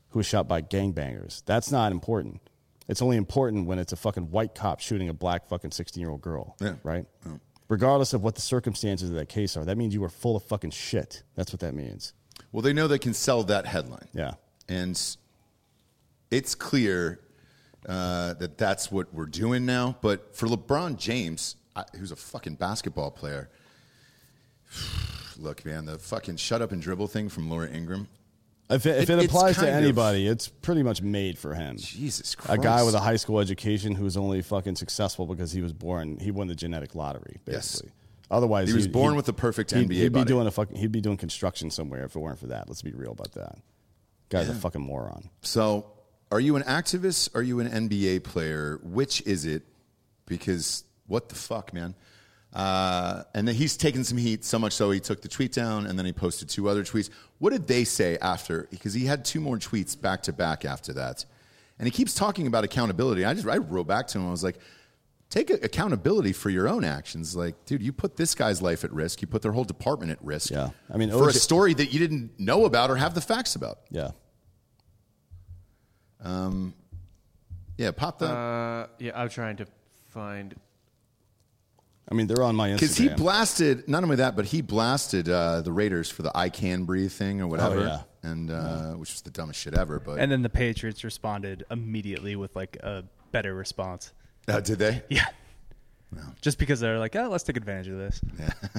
D: who was shot by gangbangers. That's not important. It's only important when it's a fucking white cop shooting a black fucking sixteen-year-old girl,
C: Yeah.
D: right?
C: Yeah.
D: Regardless of what the circumstances of that case are, that means you were full of fucking shit. That's what that means.
C: Well, they know they can sell that headline.
D: Yeah.
C: And it's clear uh, that that's what we're doing now. But for LeBron James, I, who's a fucking basketball player, look, man, the fucking shut up and dribble thing from Laura Ingraham.
D: If it, if
C: It-
D: it
C: it's
D: applies to
C: kind of-
D: anybody, it's pretty much made for him.
C: Jesus
D: A
C: Christ.
D: guy with a high school education who's only fucking successful because he was born, he won the genetic lottery,
C: Yes.
D: basically. Otherwise,
C: He was
D: he'd-
C: born
D: he'd-
C: with the perfect
D: he'd,
C: N B A
D: He'd be
C: body.
D: doing a fucking, he'd be doing construction somewhere if it weren't for that. Let's be real about that. Guy's a fucking moron.
C: So, are you an activist? Are you an N B A player? Which is it? Because what the fuck, man? Uh, and then he's taken some heat, so much so he took the tweet down, and then he posted two other tweets. What did they say after? Because he had two more tweets back to back after that, and he keeps talking about accountability. I just I wrote back to him. I was like, take accountability for your own actions. Like, dude, you put this guy's life at risk. You put their whole department at risk.
D: Yeah. I mean,
C: for
D: O
C: a
D: J
C: story that you didn't know about or have the facts about.
D: Yeah.
C: Yeah, pop that.
E: Uh, yeah, I'm trying to find.
D: I mean, they're on my Instagram.
C: Because he blasted, not only that, but he blasted uh, the Raiders for the I Can Breathe thing or whatever,
D: Oh, yeah.
C: and uh, which was the dumbest shit ever. But
F: And then the Patriots responded immediately with like a better response.
C: uh, did they?
F: Yeah. Just because they're like, oh, let's take advantage of this.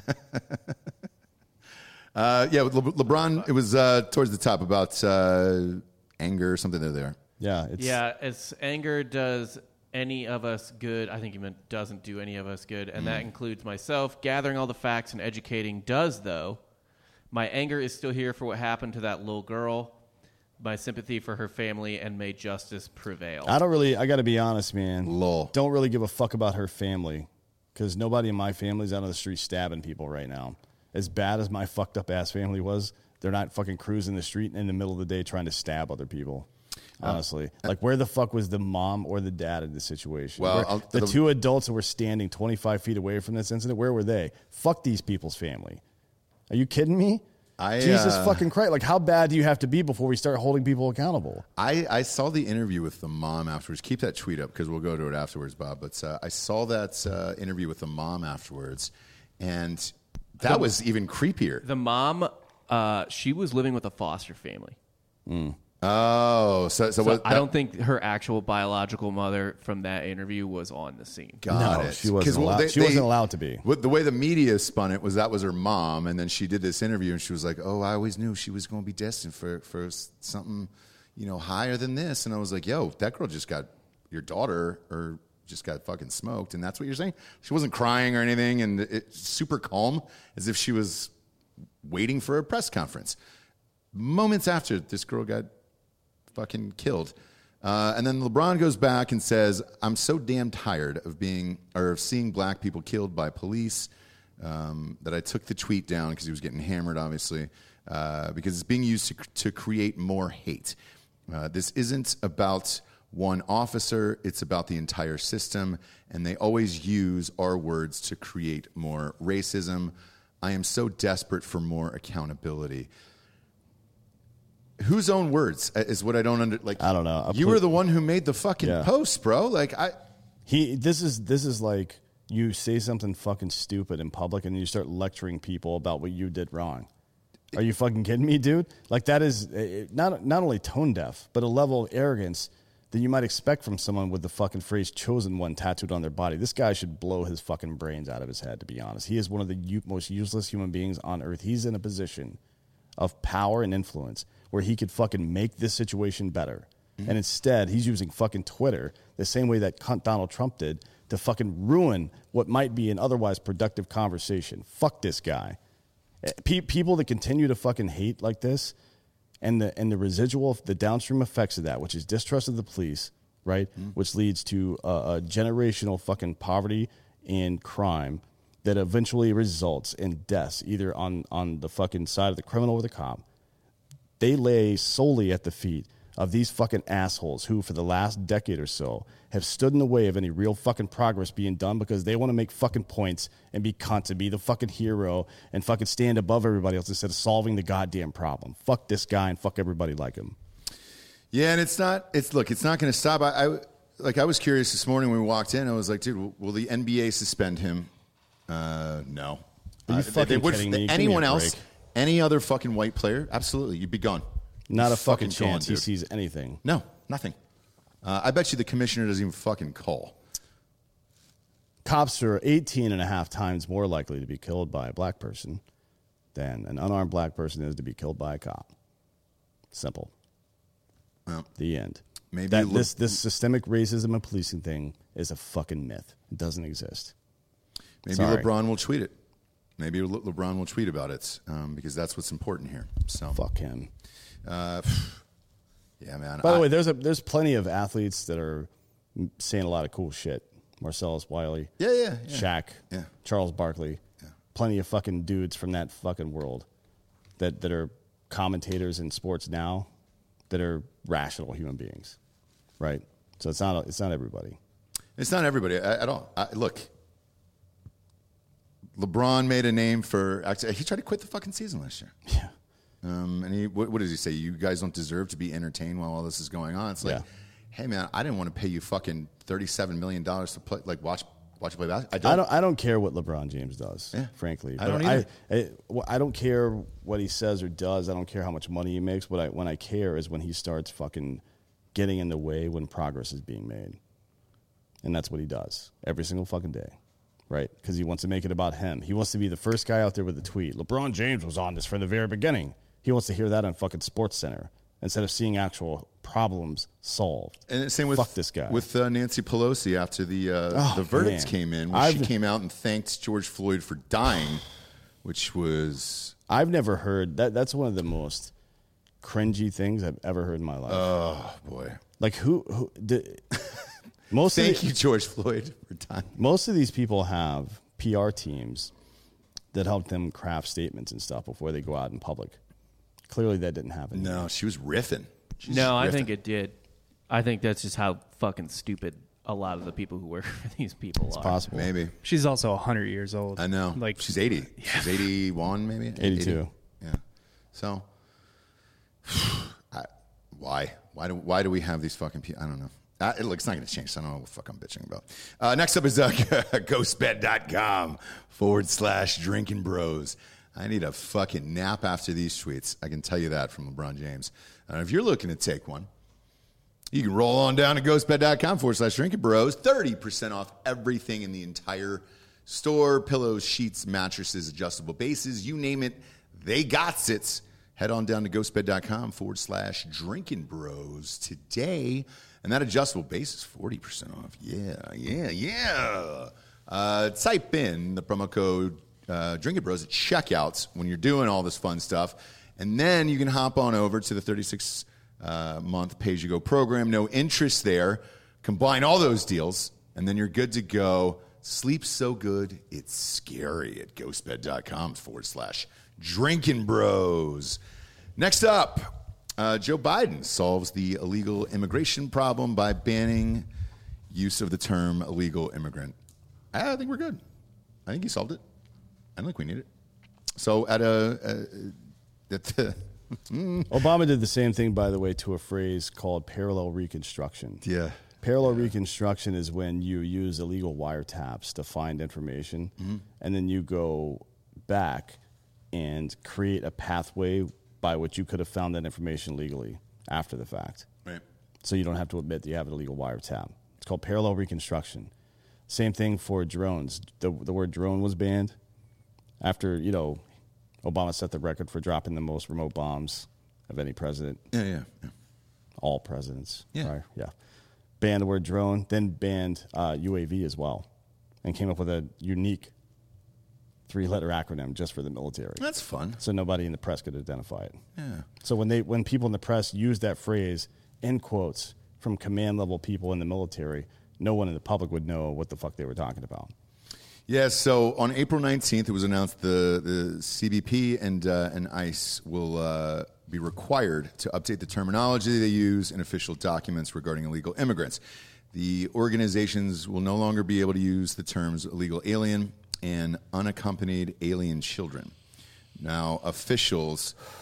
C: Uh, yeah, with Le- LeBron, it was uh, towards the top about uh, anger or something there.
D: Yeah. It's,
E: Yeah, it's anger does any of us good. I think you meant doesn't do any of us good, and that includes myself. Gathering all the facts and educating does, though. My anger is still here for what happened to that little girl. My sympathy for her family, and may justice prevail.
D: I don't really, I got to be honest, man.
C: Lol.
D: Don't really give a fuck about her family because nobody in my family's out on the street stabbing people right now. As bad as my fucked up ass family was, they're not fucking cruising the street in the middle of the day trying to stab other people. Honestly, uh, like where the fuck was the mom or the dad in this situation?
C: Well,
D: Where-
C: I'll-
D: the
C: the-
D: two adults who were standing twenty-five feet away from this incident, where were they? Fuck these people's family. Are you kidding me?
C: I,
D: Jesus
C: uh,
D: fucking Christ. Like, how bad do you have to be before we start holding people accountable?
C: I, I saw the interview with the mom afterwards. Keep that tweet up because we'll go to it afterwards, Bob. But uh, I saw that uh, interview with the mom afterwards, and that was even creepier.
E: The mom, uh, she was living with a foster family.
C: Oh, so, so,
E: So
C: what,
E: I
C: that-
E: don't think her actual biological mother from that interview was on the scene.
C: Got
D: No,
C: it.
D: she wasn't
C: 'Cause, well,
D: allowed-
C: they-
D: she wasn't
C: they-
D: allowed to be.
C: What, the way the media spun it was that was her mom, and then she did this interview, and she was like, "Oh, I always knew she was going to be destined for for s- something, you know, higher than this." And I was like, "Yo, that girl just got your daughter, or just got fucking smoked," and that's what you're saying. She wasn't crying or anything, and it, super calm, as if she was waiting for a press conference. Moments after, this girl got fucking killed. Uh, and then LeBron goes back and says, "I'm so damn tired of being or of seeing black people killed by police um, that I took the tweet down," because he was getting hammered, obviously, uh, because it's being used to, to create more hate. Uh, this isn't about one officer; it's about the entire system, and they always use our words to create more racism. I am so desperate for more accountability. Whose own words is what I don't under like.
D: I don't know. I
C: You
D: put-
C: were the one who made the fucking
D: Yeah.
C: post, bro. Like I,
D: He this is this is like you say something fucking stupid in public and you start lecturing people about what you did wrong. Are you fucking kidding me, dude? Like that is uh, not not only tone deaf, but a level of arrogance that you might expect from someone with the fucking phrase "chosen one" tattooed on their body. This guy should blow his fucking brains out of his head, to be honest. He is one of the u- most useless human beings on earth. He's in a position of power and influence where he could fucking make this situation better. Mm-hmm. And instead, he's using fucking Twitter the same way that cunt Donald Trump did to fucking ruin what might be an otherwise productive conversation. Fuck this guy. Pe- people that continue to fucking hate like this and the and the residual, the downstream effects of that, which is distrust of the police, right? Mm-hmm. Which leads to a, a generational fucking poverty and crime that eventually results in deaths, either on, on the fucking side of the criminal or the cop. They lay solely at the feet of these fucking assholes who, for the last decade or so, have stood in the way of any real fucking progress being done because they want to make fucking points and be cunts and be the fucking hero and fucking stand above everybody else instead of solving the goddamn problem. Fuck this guy and fuck everybody like him.
C: Yeah, and it's not. It's look. It's not going to stop. I, I like. I was curious this morning when we walked in. I was like, dude, will, will the N B A suspend him? Uh, no.
D: Are you
C: Uh,
D: fucking
C: they would,
D: kidding me? Give me
C: anyone
D: a
C: else?
D: break.
C: Any other fucking white player? Absolutely, you'd be gone.
D: Not
C: You're
D: a fucking
C: gone,
D: chance he
C: dude.
D: sees anything.
C: No, nothing. Uh, I bet you the commissioner doesn't even fucking call.
D: Cops are eighteen and a half times more likely to be killed by a black person than an unarmed black person is to be killed by a cop. Simple.
C: Well,
D: The end.
C: maybe
D: that,
C: look-
D: this this systemic racism and policing thing is a fucking myth. It doesn't exist.
C: Maybe
D: Sorry.
C: LeBron will tweet it. Maybe Le- LeBron will tweet about it um, because that's what's important here. So,
D: Fuck him.
C: uh, yeah, man.
D: By the
C: I-
D: way, there's a there's plenty of athletes that are saying a lot of cool shit. Marcellus Wiley,
C: yeah, yeah, yeah.
D: Shaq,
C: Yeah.
D: Charles Barkley, plenty of fucking dudes from that fucking world that, that are commentators in sports now that are rational human beings, right? So it's not it's not everybody.
C: It's not everybody a- at all. I, look, LeBron made a name for. Actually, he tried to quit the fucking season last year.
D: Yeah,
C: Um, and he, what, what does he say? You guys don't deserve to be entertained while all this is going on. It's like,
D: Yeah.
C: hey man, I didn't want to pay you fucking thirty-seven million dollars to play, like watch, watch you play basketball.
D: I don't I don't care what LeBron James does,
C: Yeah.
D: frankly.
C: I
D: But
C: don't either.
D: I, I, well, I don't care what he says or does. I don't care how much money he makes. What I when I care is when he starts fucking getting in the way when progress is being made, and that's what he does every single fucking day. Right, because he wants to make it about him. He wants to be the first guy out there with a tweet. LeBron James was on this from the very beginning. He wants to hear that on fucking Sports Center instead of seeing actual problems solved.
C: And the same with
D: Fuck this guy.
C: with uh, Nancy Pelosi after the uh,
D: Oh,
C: the verdicts
D: man.
C: came in, where she
D: I've-
C: came out and thanked George Floyd for dying, which was
D: I've never heard that. That's one of the most cringy things I've ever heard in my life.
C: oh boy.
D: like who? who did, most
C: Thank
D: of the,
C: you, George Floyd, for dying.
D: most of these people have P R teams that help them craft statements and stuff before they go out in public. Clearly, that didn't happen.
C: No, she was riffing. She's
E: No, I
C: riffing.
E: think it did. I think that's just how fucking stupid a lot of the people who work for these people
D: It's
E: are.
D: possible.
C: Maybe.
F: She's also one hundred years old.
C: I know.
F: Like
C: she's eighty. She's eighty-one, maybe.
D: eighty-two.
C: Yeah. So, I, why? Why do Why do we have these fucking people? I don't know. Uh, it, look, it's not going to change. So I don't know what the fuck I'm bitching about. Uh, next up is uh, ghostbed.com forward slash drinking bros. I need a fucking nap after these tweets. I can tell you that from LeBron James. Uh, if you're looking to take one, you can roll on down to ghostbed.com forward slash drinking bros. thirty percent off everything in the entire store. Pillows, sheets, mattresses, adjustable bases, you name it, they got it. Head on down to ghostbed.com forward slash drinking bros today. And that adjustable base is forty percent off. Yeah, yeah, yeah. Uh, type in the promo code uh, Drinking Bros at checkouts when you're doing all this fun stuff. And then you can hop on over to the thirty-six uh, month pay-as-you-go program. No interest there. Combine all those deals, and then you're good to go. Sleep so good, it's scary at ghostbed.com forward slash drinking bros. Next up, uh, Joe Biden solves the illegal immigration problem by banning use of the term illegal immigrant. I think we're good. I think he solved it. I don't think we need it. So at a, a at the,
D: Obama did the same thing, by the way, to a phrase called parallel reconstruction.
C: yeah.
D: Parallel reconstruction is when you use illegal wiretaps to find information,
C: Mm-hmm.
D: and then you go back and create a pathway by which you could have found that information legally after the fact.
C: Right.
D: So you don't have to admit that you have an illegal wiretap. It's called parallel reconstruction. Same thing for drones. The, the word drone was banned after, you know, Obama set the record for dropping the most remote bombs of any president.
C: Yeah, yeah, yeah.
D: All presidents.
C: Yeah.
D: Prior. Yeah. Banned the word drone, then banned uh, U A V as well, and came up with a unique three-letter acronym just for the military.
C: That's fun.
D: So nobody in the press could identify it.
C: Yeah.
D: So when they when people in the press use that phrase in quotes from command level people in the military, no one in the public would know what the fuck they were talking about.
C: Yeah, so on April nineteenth, it was announced the, the C B P and, uh, and ICE will uh, be required to update the terminology they use in official documents regarding illegal immigrants. The organizations will no longer be able to use the terms illegal alien and unaccompanied alien children. Now, officials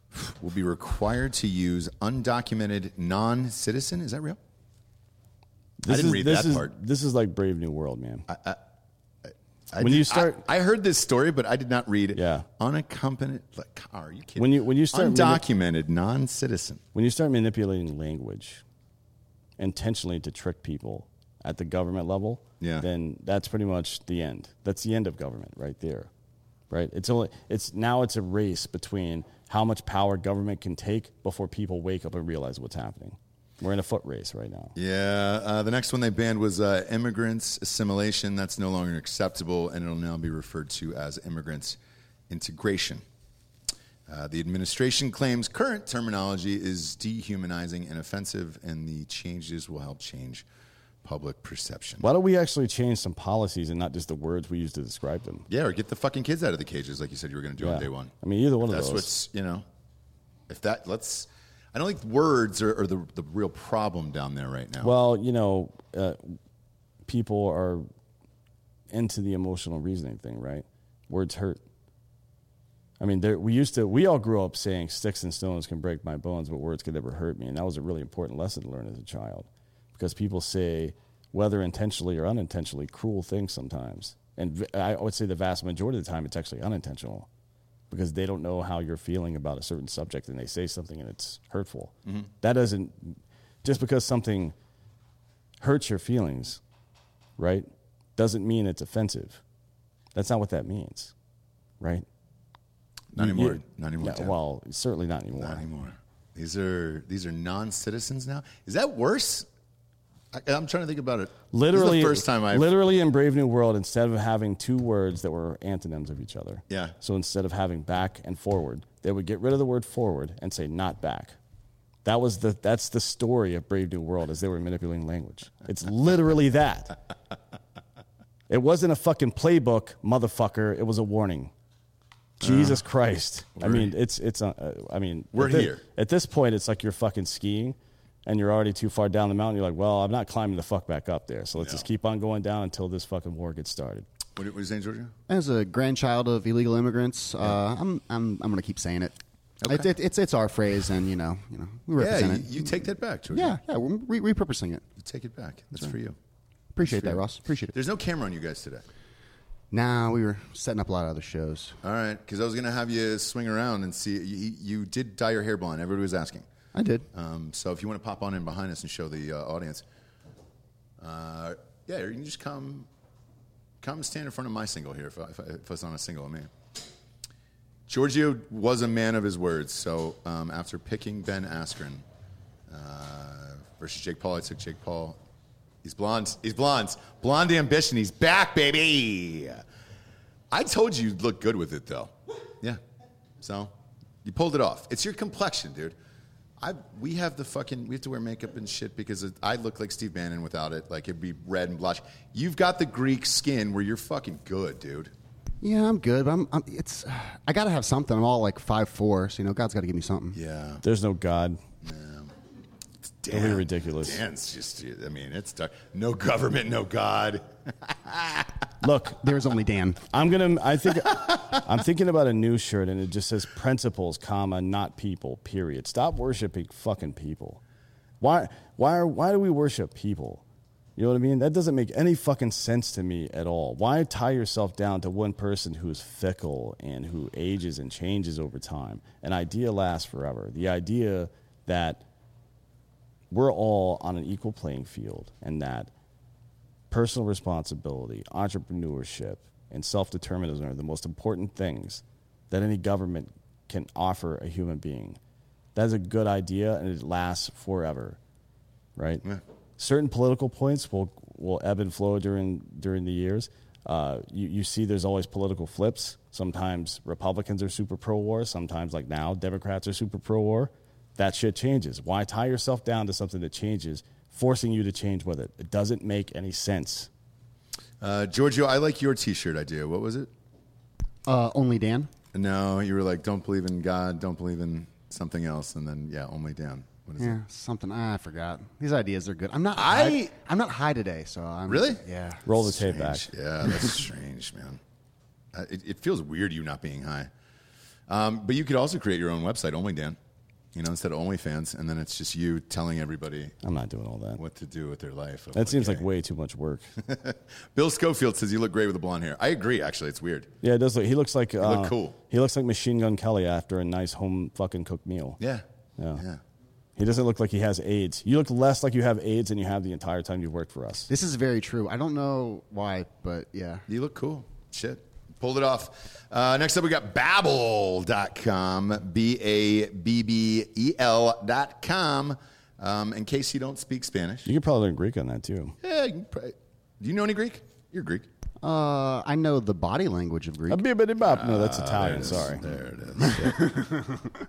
C: will be required to use undocumented non-citizen. Is that real?
D: This
C: I didn't
D: is,
C: read
D: this
C: that
D: is,
C: part.
D: This is like Brave New World, man.
C: I
D: when
C: did-
D: you start,
C: I, I heard this story, but I did not read it.
D: Yeah.
C: Unaccompanied. Like, are you kidding?
D: When you- when you start
C: undocumented non-citizen.
D: when you start manipulating language intentionally to trick people at the government level,
C: Yeah.
D: then that's pretty much the end. That's the end of government right there. Right? It's only it's now it's a race between how much power government can take before people wake up and realize what's happening. We're in a foot race right now.
C: Yeah. Uh, the next one they banned was uh, immigrants assimilation. That's no longer acceptable, and it'll now be referred to as immigrants integration. Uh, the administration claims current terminology is dehumanizing and offensive, and the changes will help change public perception.
D: Why don't we actually change some policies and not just the words we use to describe them?
C: Yeah, or get the fucking kids out of the cages like you said you were going to do on
D: Yeah.
C: day one.
D: I mean, either one of
C: That's
D: those.
C: what's, you know, if that, let's, I don't think words are, are the, the real problem down there right now.
D: Well, you know, uh, people are into the emotional reasoning thing, right? Words hurt. I mean, there, we used to, we all grew up saying sticks and stones can break my bones, but words could never hurt me. And that was a really important lesson to learn as a child because people say, whether intentionally or unintentionally, cruel things sometimes. And v- I would say the vast majority of the time it's actually unintentional because they don't know how you're feeling about a certain subject and they say something and it's hurtful.
C: Mm-hmm.
D: That doesn't, just because something hurts your feelings, right, doesn't mean it's offensive. That's not what that means, right?
C: Not
D: You-
C: anymore.
D: you-
C: Not anymore.
D: Yeah,
C: Tim.
D: well, certainly not anymore.
C: Not anymore. These are these are non-citizens now. Is that worse? I, I'm trying to think about it.
D: Literally,
C: this is the first time I've
D: literally in Brave New World, instead of having two words that were antonyms of each other,
C: Yeah.
D: So instead of having back and forward, they would get rid of the word forward and say not back. That was the that's the story of Brave New World as they were manipulating language. It's literally that. It wasn't a fucking playbook, motherfucker. It was a warning. Jesus Christ! I mean, it's it's. Uh, I mean,
C: We're
D: at thi-
C: here.
D: At this point, it's like you're fucking skiing, and you're already too far down the mountain. You're like, well, I'm not climbing the fuck back up there. So let's
C: No.
D: just keep on going down until this fucking war gets started.
C: What, what are you saying, Georgia?
G: As a grandchild of illegal immigrants, uh, I'm I'm I'm going to keep saying it.
C: Okay.
G: It's, it, it's it's our phrase, and you know you know we
C: Yeah,
G: represent
C: you,
G: it.
C: you take that back, Georgia.
G: yeah, yeah, we're re- repurposing it.
C: You take it back. That's for you.
G: Appreciate
C: That's for
G: that,
C: you.
G: Ross. Appreciate it.
C: There's no camera on you guys today.
G: Nah, we were setting up a lot of other shows.
C: All right, because I was going to have you swing around and see. You, you did dye your hair blonde. Everybody was asking.
G: I did.
C: Um, so if you want to pop on in behind us and show the uh, audience, uh, yeah, you can just come, come stand in front of my single here if, I, if, I, if it's on a single of me. Giorgio was a man of his words. So um, after picking Ben Askren uh, versus Jake Paul, I took Jake Paul. He's blonde. He's blonde. Blonde ambition. He's back, baby. I told you you'd look good with it, though. Yeah. So you pulled it off. It's your complexion, dude. I we have the fucking we have to wear makeup and shit because it, I look like Steve Bannon without it. Like it'd be red and blush. You've got the Greek skin where you're fucking good, dude.
G: Yeah, I'm good. But I'm, I'm it's I got to have something. I'm all like five four, so you know God's got to give me something.
C: Yeah.
D: There's no God.
C: Damn,
D: It'll be ridiculous.
C: Dan's just. I mean, it's dark. No government, no God.
D: Look,
G: There's only Dan.
D: I'm gonna. I think I'm thinking about a new shirt, and it just says principles, comma, not people. Period. Stop worshiping fucking people. Why? Why are? Why do we worship people? You know what I mean? That doesn't make any fucking sense to me at all. Why tie yourself down to one person who's fickle and who ages and changes over time? An idea lasts forever. The idea that we're all on an equal playing field and that personal responsibility, entrepreneurship, and self-determinism are the most important things that any government can offer a human being. That is a good idea, and it lasts forever, right?
C: Yeah.
D: Certain political points will will ebb and flow during during the years. Uh, you, you see there's always political flips. Sometimes Republicans are super pro-war. Sometimes, like now, Democrats are super pro-war. That shit changes. Why tie yourself down to something that changes, forcing you to change with it? It doesn't make any sense.
C: Uh, Giorgio, I like your T-shirt idea. What was it?
G: Uh, only Dan.
C: No, you were like, don't believe in God, don't believe in something else, and then yeah, only Dan. What is
G: Yeah,
C: it?
G: something. Ah, I forgot. These ideas are good. I'm not.
C: I-
G: high, I'm not high today, so I'm
C: Really?
G: Yeah.
D: Roll the tape back.
C: Strange. Yeah, that's strange, man. Uh, it, it feels weird you not being high. Um, but you could also create your own website, Only Dan, you know, instead of OnlyFans, and then it's just you telling everybody
D: I'm not doing all that.
C: what to do with their life.
D: That seems
C: Okay.
D: like way too much work.
C: Bill Schofield says you look great with the blonde hair. I agree, actually. It's weird.
D: Yeah, it does look. He looks like uh,
C: look cool.
D: He looks like Machine Gun Kelly after a nice home fucking cooked meal.
C: Yeah.
D: Yeah.
C: Yeah.
D: He doesn't look like he has AIDS. You look less like you have AIDS than you have the entire time you've worked for us.
G: This is very true. I don't know why, but yeah.
C: You look cool. Shit. Pulled it off. Uh, next up, we got Babbel dot com, B A B B E L dot com. Um, in case you don't speak Spanish.
D: You could probably learn Greek on that too.
C: Yeah, you can probably, do you know any Greek? You're Greek.
G: Uh, I know the body language of Greek.
D: A bibbidi-bop. No, that's Italian. Sorry.
C: There it is.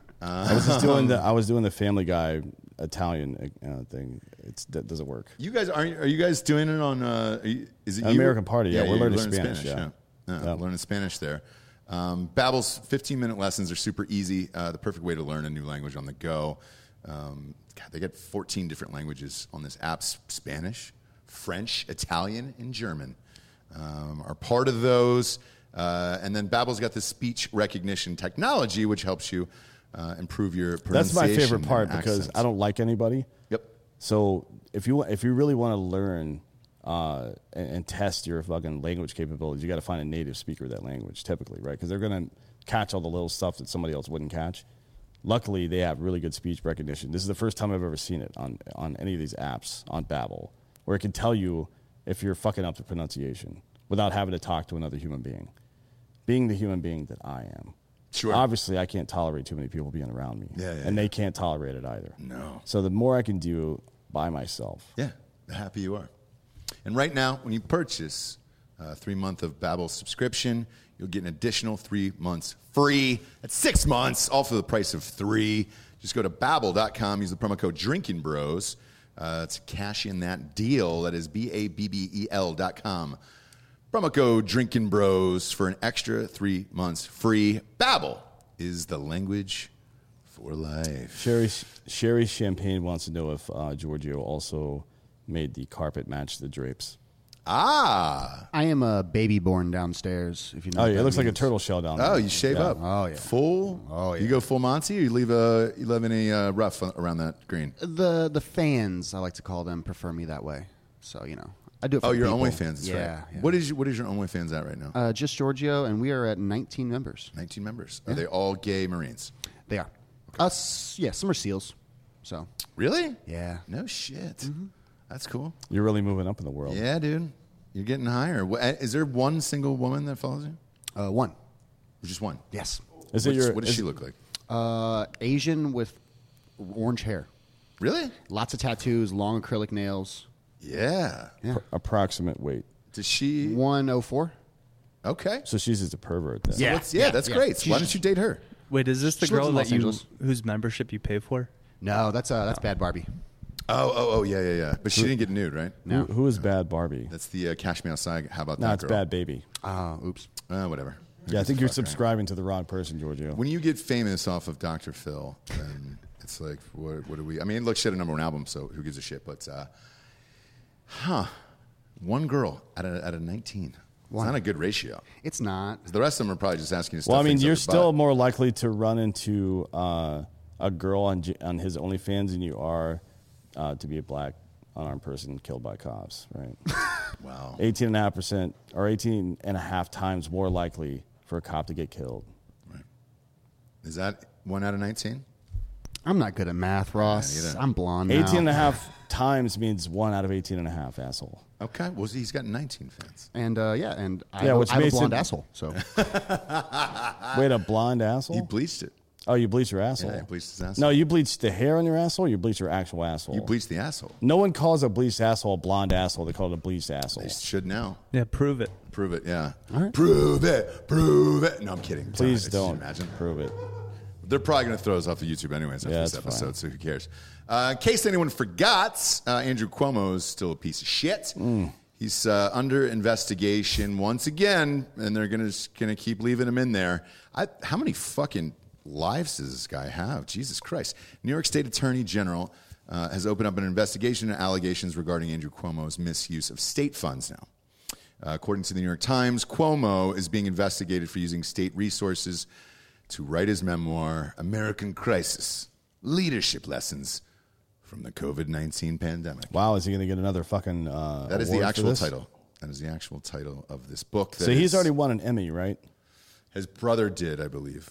D: I was just doing the I was doing the Family Guy Italian uh, thing. It's that doesn't work.
C: You guys are are you guys doing it on? Uh, are you, is it you?
D: American Party, yeah, we're
C: you're
D: learning Spanish, yeah.
C: yeah. Yeah,
D: Yeah.
C: learning Spanish there. Um, Babbel's fifteen minute lessons are super easy. Uh, the perfect way to learn a new language on the go. Um, God, they got fourteen different languages on this app: Spanish, French, Italian, and German um, are part of those. Uh, and then Babbel's got this speech recognition technology, which helps you uh, improve your
D: That's
C: pronunciation.
D: my favorite part
C: and
D: because
C: accents.
D: I don't like anybody.
C: Yep.
D: So if you if you really want to learn uh, and, and test your fucking language capabilities, you got to find a native speaker of that language, typically, right? Because they're going to catch all the little stuff that somebody else wouldn't catch. Luckily, they have really good speech recognition. This is the first time I've ever seen it on on any of these apps on Babbel, where it can tell you if you're fucking up the pronunciation without having to talk to another human being. Being the human being that I am.
C: Sure.
D: Obviously, I can't tolerate too many people being around me.
C: Yeah, yeah,
D: and
C: yeah.
D: they can't tolerate it either.
C: No.
D: So the more I can do by myself.
C: Yeah, the happy you are. And right now, when you purchase a three month of Babbel subscription, you'll get an additional three months free. That's six months, all for the price of three. Just go to Babbel dot com, use the promo code Drinking Bros uh, to cash in that deal. That is B A B B E L dot com. Promo code Drinking Bros for an extra three months free. Babbel is the language for life.
D: Sherry, Sherry Champagne wants to know if uh, Giorgio also made the carpet match the drapes.
C: Ah.
G: I am a baby born downstairs. If you know.
D: Oh,
G: what
D: yeah, it
G: that
D: looks like a
G: means.
D: turtle shell down
C: Oh,
D: there.
C: you shave
D: Yeah.
C: up.
G: Oh, yeah.
C: Full.
G: Oh, yeah.
C: You go full Monty, or you leave a you leave any uh, rough around that green.
G: The the fans, I like to call them, prefer me that way. So you know, I do it. For
C: Oh,
G: the
C: your
G: people.
C: OnlyFans. That's
G: Yeah.
C: right.
G: yeah.
C: What is your, what is your OnlyFans at right now?
G: Uh, just Giorgio, and we are at nineteen members.
C: Nineteen members. Are they all gay Marines?
G: They are. Us, yeah. Some are SEALs. So
C: Really?
G: yeah.
C: No shit. That's cool.
D: You're really moving up in the world.
C: Yeah, dude. You're getting higher. Wha- Is there one single woman that follows you?
G: Uh, one.
C: Just one.
G: Yes.
D: Is it
C: What's-
D: your,
C: what does
D: is-
C: she look like?
G: Uh, Asian with orange hair.
C: Really?
G: Lots of tattoos, long acrylic nails.
C: Yeah.
G: Yeah.
D: approximate weight?
C: Does she?
G: one oh four.
C: Okay.
D: So she's just a pervert then.
G: Yeah.
C: Let's- yeah, that's
G: yeah.
C: great.
G: She's-
C: Why don't you date her?
F: Wait, is this the
G: She lives
F: girl
G: in
F: that
G: Los
F: you
G: Angeles.
F: whose membership you pay for?
G: No, that's uh, that's Bad Barbie.
C: Oh, oh, oh, yeah, yeah, yeah. But she didn't get nude, right?
G: No.
D: Who, who is Bad Barbie?
C: That's the uh, Cash Me Outside. How about
D: No,
C: that
D: it's
C: girl?
D: Bad Baby.
G: Ah, oops.
C: Uh, whatever.
D: Yeah, I think you're subscribing to the wrong person, Giorgio.
C: When you get famous off of Doctor Phil, then it's like, what, what do we? I mean, look, she had a number one album, so who gives a shit? But, uh, huh, one girl out of out of nineteen. It's not a good ratio.
G: It's not.
C: The rest of them are probably just asking you to
D: Well, I
C: stuff
D: mean,
C: things up
D: you're
C: your
D: still
C: butt.
D: more likely to run into uh, a girl on J- on his OnlyFans than you are uh, to be a black unarmed person killed by cops, right?
C: Wow.
D: eighteen and a half percent or eighteen and a half times more likely for a cop to get killed.
C: Is that one out of nineteen?
G: I'm not good at math, Ross.
C: Yeah, neither.
G: I'm blonde now.
D: eighteen and a half times means one out of eighteen and a half, asshole.
C: Okay. Well, he's got nineteen fans.
G: And uh, yeah, and I,
D: Yeah,
G: have,
D: which
G: I have a
D: makes
G: blonde
D: it-
G: asshole. So
D: Wait, a blonde asshole?
C: He bleached it.
D: oh, you bleach your asshole?
C: Yeah, he bleached his asshole.
D: No, you bleach the hair on your asshole or you bleach your actual asshole?
C: You bleached the asshole.
D: No one calls a bleached asshole a blonde asshole. They call it a bleached asshole.
C: They should now.
F: Yeah, prove it.
C: Prove it, yeah. Prove it. Prove it. No, I'm kidding.
D: Please
C: Just
D: don't
C: imagine.
D: prove it.
C: They're probably going to throw us off of YouTube anyways after
D: Yeah,
C: this
D: that's
C: episode,
D: fine.
C: so who cares? Uh, in case anyone forgot, uh, Andrew Cuomo is still a piece of shit.
D: Mm.
C: He's uh, under investigation once again, and they're going to going to keep leaving him in there. I, how many fucking lives does this guy have? Jesus Christ. New York State Attorney General uh, has opened up an investigation into allegations regarding Andrew Cuomo's misuse of state funds now. Uh, according to the New York Times, Cuomo is being investigated for using state resources to write his memoir, American Crisis, Leadership Lessons from the COVID nineteen Pandemic.
D: Wow, is he going to get another fucking uh
C: That is the
D: award for
C: actual
D: this?
C: title. That is the actual title of this book. That
D: So he's
C: is-
D: already won an Emmy, right?
C: His brother did, I believe.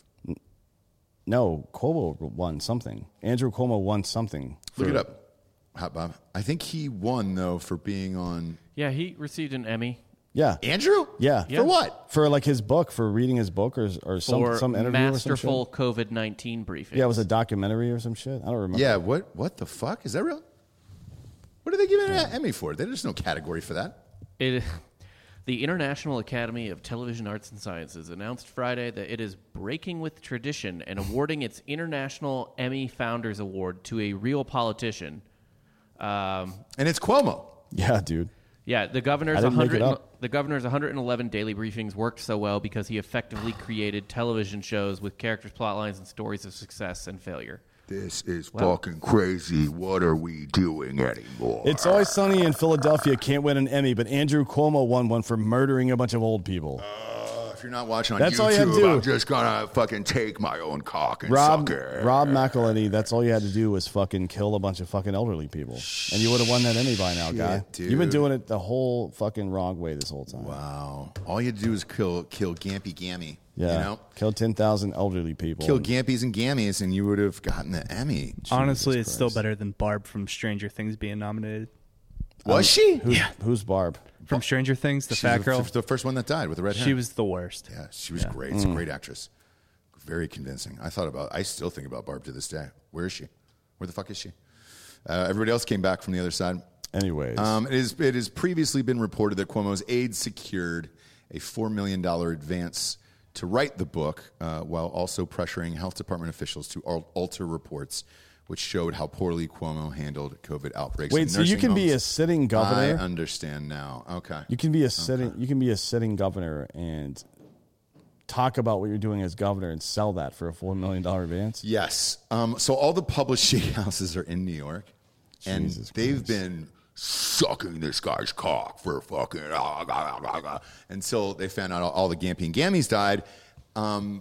D: No, Cuomo won something. Andrew Cuomo won something.
C: Look
D: for-
C: it up, Hot Bob. I think he won, though, for being on...
E: Yeah, he received an Emmy
D: Yeah.
C: Andrew?
D: Yeah.
E: Yeah.
C: For what?
D: For like his book, for reading his book or or some
E: for
D: some interview or some
E: masterful
D: shit.
E: COVID nineteen briefing.
D: Yeah, it was a documentary or some shit. I don't remember.
C: Yeah, what What the fuck? Is that real? What are they giving an Emmy for? There's no category for that.
E: It, the International Academy of Television Arts and Sciences announced Friday that it is breaking with tradition and awarding its International Emmy Founders Award to a real politician. Um,
C: And it's Cuomo.
D: Yeah, dude.
E: yeah, the governor's
D: I didn't make it
E: one hundred
D: up.
E: the governor's one hundred eleven daily briefings worked so well because he effectively created television shows with characters, plot lines, and stories of success and failure.
B: This is
E: Well-
B: fucking crazy. What are we doing anymore?
D: It's Always Sunny in Philadelphia can't win an Emmy, but Andrew Cuomo won one for murdering a bunch of old people.
B: Uh, if you're not watching on
D: That's
B: YouTube,
D: all you have to do.
B: I'm just gonna fucking take my own cock and
D: Rob
B: suck it.
D: Rob McElhenney, that's all you had to do was fucking kill a bunch of fucking elderly people. And you would have won that Emmy by now, guy.
C: dude.
D: You've been doing it the whole fucking wrong way this whole time.
C: Wow. All you had to do is kill kill Gampy Gammy.
D: Yeah.
C: You know?
D: Kill ten thousand elderly people.
C: Kill Gampies and Gammies, and you would have gotten the Emmy.
F: Honestly,
D: Jesus
F: it's still
D: Christ.
F: better than Barb from Stranger Things being nominated.
C: Was she?
D: Who's, who's Barb?
F: From Stranger Things, the
C: She's
F: fat
C: the,
F: girl.
C: the first one that died with the red hair.
F: She was the worst.
C: Yeah, she was great. It's a great actress. Very convincing. I thought about, I still think about Barb to this day. Where is she? Where the fuck is she? Uh, everybody else came back from the other side.
D: Anyways.
C: Um, it, is, it has previously been reported that Cuomo's aide secured a four million dollars advance to write the book, uh, while also pressuring health department officials to al- alter reports which showed how poorly Cuomo handled COVID outbreaks.
D: Wait,
C: in
D: so you
C: nursing
D: can be a
C: homes.
D: sitting
C: I
D: governor?
C: understand now. Okay.
D: You can be a sitting you can be a sitting governor and talk about what you're doing as governor and sell that for a four million dollar advance?
C: Yes. Um, so all the publishing houses are in New York, and
D: Jesus
C: they've
D: Christ.
C: been sucking this guy's cock for fucking ah, ah, ah, ah, until they found out all, all the Gampy and Gammies died. Um,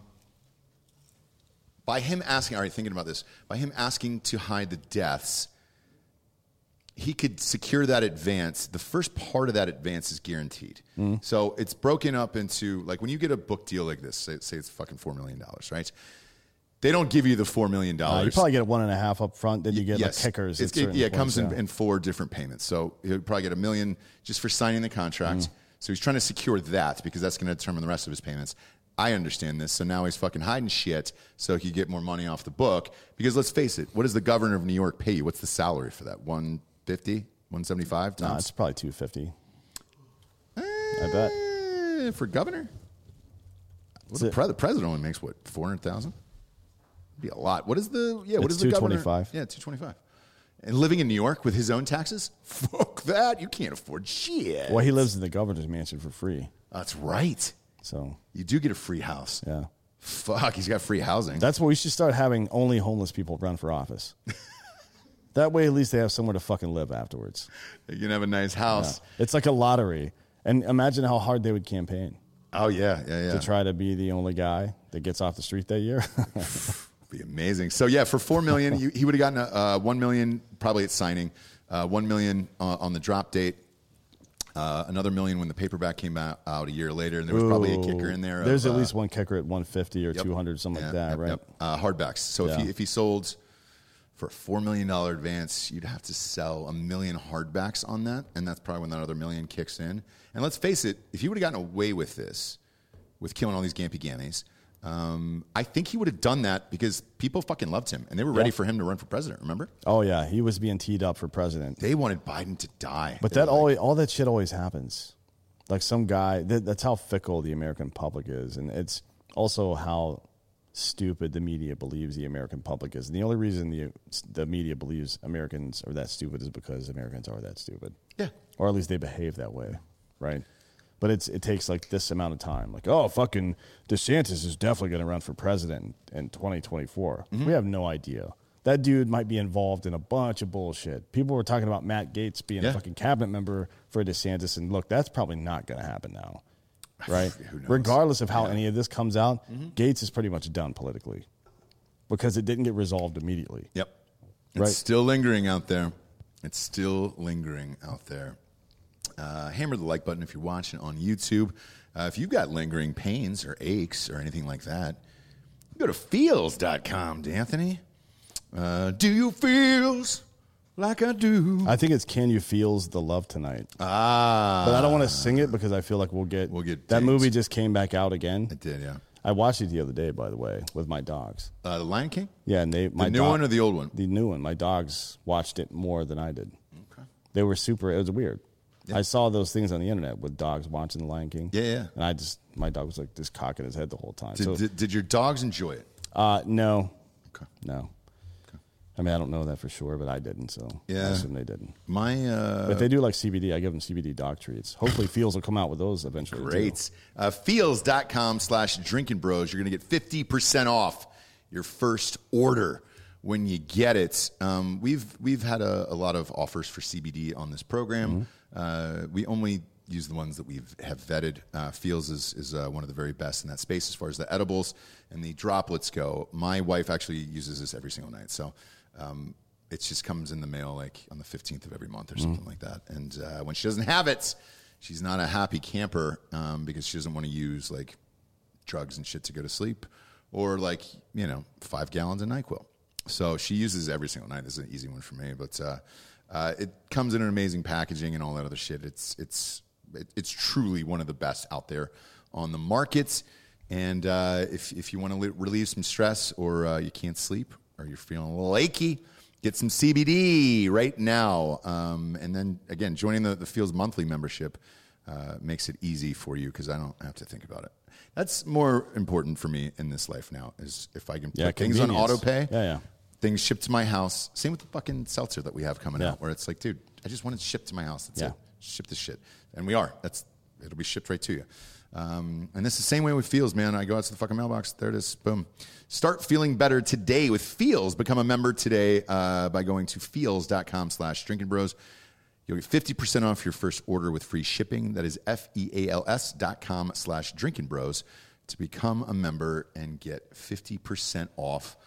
C: by him asking, all right, thinking about this, by him asking to hide the deaths, he could secure that advance. The first part of that advance is guaranteed. So it's broken up into, like, when you get a book deal like this, say, say it's fucking four million dollars, right? They don't give you the four million
D: Uh,
C: dollars.
D: you probably get one and a half up front, then you get
C: Yes.
D: like kickers.
C: It's,
D: at
C: it,
D: certain
C: yeah, it comes
D: points,
C: in,
D: yeah.
C: in four different payments. So he'll probably get a million just for signing the contract. So he's trying to secure that because that's going to determine the rest of his payments. I understand this. So now he's fucking hiding shit so he can get more money off the book. Because let's face it, what does the governor of New York pay you? What's the salary for that? one fifty? one seventy-five?
D: Nah, it's probably two fifty. I bet.
C: Eh, for governor? Well, the,
D: it.
C: pre- the president only makes what, four hundred thousand? Be a lot. What is the yeah? What
D: It's
C: is the governor?
D: two twenty-five.
C: Yeah, two twenty five. And living in New York with his own taxes? Fuck that! You can't afford shit.
D: Well, he lives in the governor's mansion for free.
C: That's right.
D: So,
C: You do get a free house.
D: yeah.
C: Fuck, he's got free housing.
D: That's what we should start having only homeless people run for office. That way, at least they have somewhere to fucking live afterwards.
C: You can have a nice house.
D: It's like a lottery. And imagine how hard they would campaign
C: Oh yeah, yeah, yeah.
D: to try to be the only guy that gets off the street that year.
C: Be amazing. So yeah, for four million, you, he would have gotten a uh, one million probably at signing, uh, one million uh, on the drop date, uh, another million when the paperback came out, out a year later, and there was probably a kicker in there.
D: There's
C: of,
D: at
C: uh,
D: least one kicker at one fifty or
C: Yep.
D: two hundred, something
C: Yeah,
D: like that,
C: yep,
D: right?
C: yep. Uh, hardbacks. So if
D: Yeah.
C: he if he sold for a four million dollar advance, you'd have to sell a million hardbacks on that, and that's probably when that other million kicks in. And let's face it, if he would have gotten away with this, with killing all these Gampy Gammies, um, I think he would have done that because people fucking loved him and they were ready
D: Yeah.
C: for him to run for president. Remember?
D: Oh, yeah. He was being teed up for president.
C: They wanted Biden to die.
D: But
C: They
D: that
C: were like,
D: always, all that shit always happens. Like some guy, that, that's how fickle the American public is. And it's also how stupid the media believes the American public is. And the only reason the, the media believes Americans are that stupid is because Americans are that stupid.
C: Yeah.
D: Or at least they behave that way, right? But it's it takes like this amount of time. Like, oh, fucking DeSantis is definitely going to run for president in twenty twenty-four.
C: Mm-hmm.
D: We have no idea. That dude might be involved in a bunch of bullshit. People were talking about Matt Gaetz being
C: Yeah.
D: a fucking cabinet member for DeSantis, and look, that's probably not going to happen now. right?
C: Who knows?
D: Regardless of how
C: Yeah.
D: any of this comes out,
C: Mm-hmm.
D: Gates is pretty much done politically because it didn't get resolved immediately.
C: Yep. It's
D: Right.
C: still lingering out there. It's still lingering out there. Uh, hammer the like button if you're watching on YouTube. Uh, if you've got lingering pains or aches or anything like that, go to feels dot com, D'Anthony. Uh, do you feels like I do?
D: I think it's Can You Feels the Love Tonight.
C: Ah.
D: But I don't want to sing it because I feel like we'll get,
C: We'll get
D: that
C: dinged.
D: movie just came back out again.
C: It did, yeah.
D: I watched it the other day, by the way, with my dogs.
C: Uh, the Lion King?
D: Yeah, and they my
C: The new
D: dog-
C: one or the old one?
D: The new one. My dogs watched it more than I did.
C: Okay.
D: They were super. It was weird.
C: Yeah.
D: I saw those things on the internet with dogs watching The Lion King.
C: Yeah, yeah.
D: And I just, my dog was like just cocking his head the whole time.
C: Did,
D: so,
C: did, did your dogs enjoy it?
D: uh, no,
C: Okay.
D: no. I mean, I don't know that for sure, but I didn't, so
C: Yeah.
D: I assume they didn't.
C: My uh,
D: But if they do like C B D, I give them C B D dog treats. Hopefully, Feels will come out with those eventually. too.
C: Great. Uh, feels dot com slash drinking bros. You're going to get fifty percent off your first order when you get it. Um, we've we've had a, a lot of offers for C B D on this program. Uh, we only use the ones that we have vetted. Uh, Feels is, is uh, one of the very best in that space as far as the edibles and the droplets go. My wife actually uses this every single night. So um, it just comes in the mail like on the fifteenth of every month or something like that. And uh, when she doesn't have it, she's not a happy camper um, because she doesn't want to use like drugs and shit to go to sleep or like, you know, five gallons of NyQuil. So she uses it every single night. This is an easy one for me, but uh, uh, it comes in an amazing packaging and all that other shit. It's it's it, it's truly one of the best out there on the market. And uh, if if you want to li- relieve some stress or uh, you can't sleep or you're feeling a little achy, get some C B D right now. Um, and then again, joining the, the Feels monthly membership uh, makes it easy for you because I don't have to think about it. That's more important for me in this life now is if I can put
D: Yeah,
C: things on
D: convenience.
C: auto pay.
D: Yeah, yeah.
C: Things shipped to my house. Same with the fucking seltzer that we have coming
D: Yeah.
C: out, where it's like, dude, I just want it shipped to my house. That's
D: Yeah.
C: it. Ship this shit, and we are. That's it'll be shipped right to you. Um, and this is the same way with Feels, man. I go out to the fucking mailbox. There it is. Boom. Start feeling better today with Feels. Become a member today uh, by going to feels dot com slash drinking bros. You'll get fifty percent off your first order with free shipping. That is F E A L S dot com slash drinking bros to become a member and get fifty percent off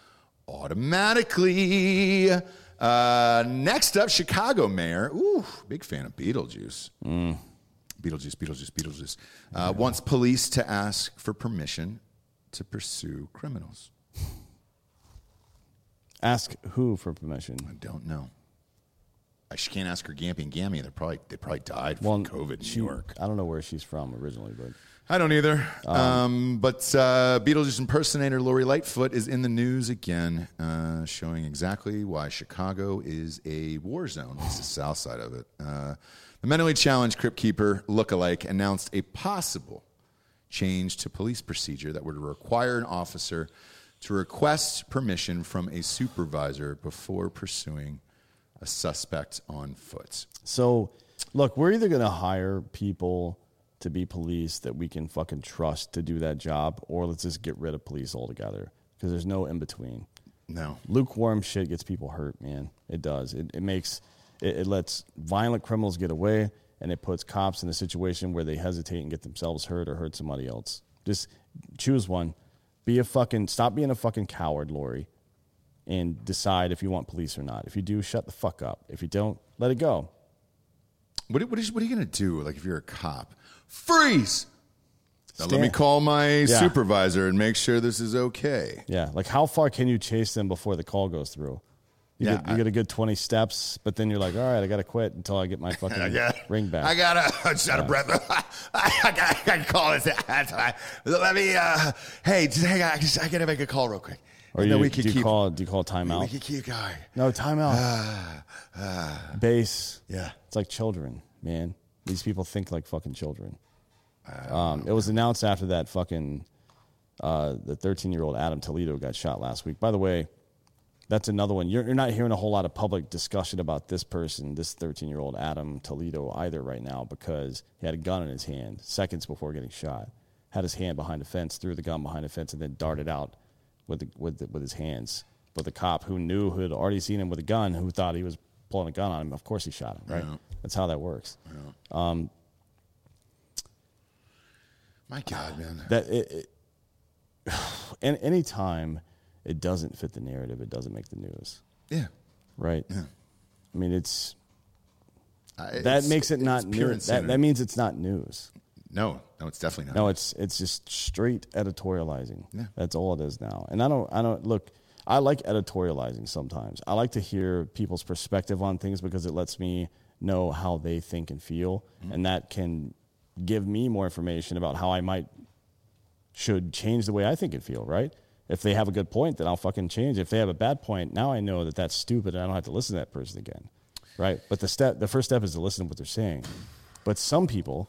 C: automatically. Uh, next up, Chicago Mayor. Ooh, big fan of Beetlejuice.
D: Mm.
C: Beetlejuice, Beetlejuice, Beetlejuice. Uh, wants police to ask for permission to pursue criminals.
D: Ask who for permission?
C: I don't know. I sh- can't ask her Gampy and Gammy. They're probably they probably died
D: Well,
C: from COVID in
D: she-
C: New York.
D: I don't know where she's from originally, but
C: I don't either. Um, but uh, Beetlejuice impersonator Lori Lightfoot is in the news again, uh, showing exactly why Chicago is a war zone. It's the south side of it. Uh, the mentally challenged Crypt Keeper lookalike announced a possible change to police procedure that would require an officer to request permission from a supervisor before pursuing a suspect on foot.
D: So, look, we're either going to hire people to be police that we can fucking trust to do that job, or let's just get rid of police altogether because there's no in between.
C: No.
D: Lukewarm shit gets people hurt, man. It does. It, it makes it, it lets violent criminals get away, and it puts cops in a situation where they hesitate and get themselves hurt or hurt somebody else. Just choose one. Be a fucking stop being a fucking coward, Lori, and decide if you want police or not. If you do, shut the fuck up. If you don't, let it go.
C: What, what, is, what are you going to do, like, if you're a cop? Freeze! Now let me
D: Stand-
C: call my
D: Yeah.
C: supervisor and make sure this is okay.
D: Yeah, like how far can you chase them before the call goes through? You,
C: Yeah,
D: get, you
C: I-
D: get a good twenty steps, but then you're like, all right, I got to quit until I get my fucking
C: I got,
D: ring back.
C: I got to, I'm just out of breath. I got I got to call this. Let me, uh, hey, just hang on. I, just, I got to make a call real quick.
D: or
C: And
D: you,
C: then we
D: do
C: can
D: you
C: keep,
D: call do you call
C: we
D: timeout?
C: can keep going.
D: No, timeout. Base.
C: Yeah.
D: It's like children, man. These people think like fucking children. Um, it was announced after that fucking uh, the thirteen-year-old Adam Toledo got shot last week. By the way, that's another one. You're, you're not hearing a whole lot of public discussion about this person, this thirteen-year-old Adam Toledo, either right now because he had a gun in his hand seconds before getting shot. Had his hand behind a fence, threw the gun behind a fence, and then darted out with the, with the, with his hands. But the cop who knew, who had already seen him with a gun, who thought he was pulling a gun on him, of course he shot him, right?
C: Yeah.
D: That's how that works.
C: My God, man.
D: That it, it, and any time it doesn't fit the narrative, it doesn't make the news.
C: Yeah.
D: Right.
C: Yeah.
D: I mean, it's
C: Uh,
D: that
C: it's-
D: makes it not
C: it's pure
D: news. That,
C: insanity.
D: that means it's not news.
C: No, no, it's definitely not.
D: No, it's it's just straight editorializing.
C: Yeah.
D: That's all it is now. And I don't I don't look. I like editorializing sometimes. I like to hear people's perspective on things because it lets me know how they think and feel,
C: Mm-hmm.
D: and that can give me more information about how I might should change the way I think and feel. Right? If they have a good point, then I'll fucking change. If they have a bad point, now I know that that's stupid, and I don't have to listen to that person again. Right? But the step, the first step is to listen to what they're saying. But some people,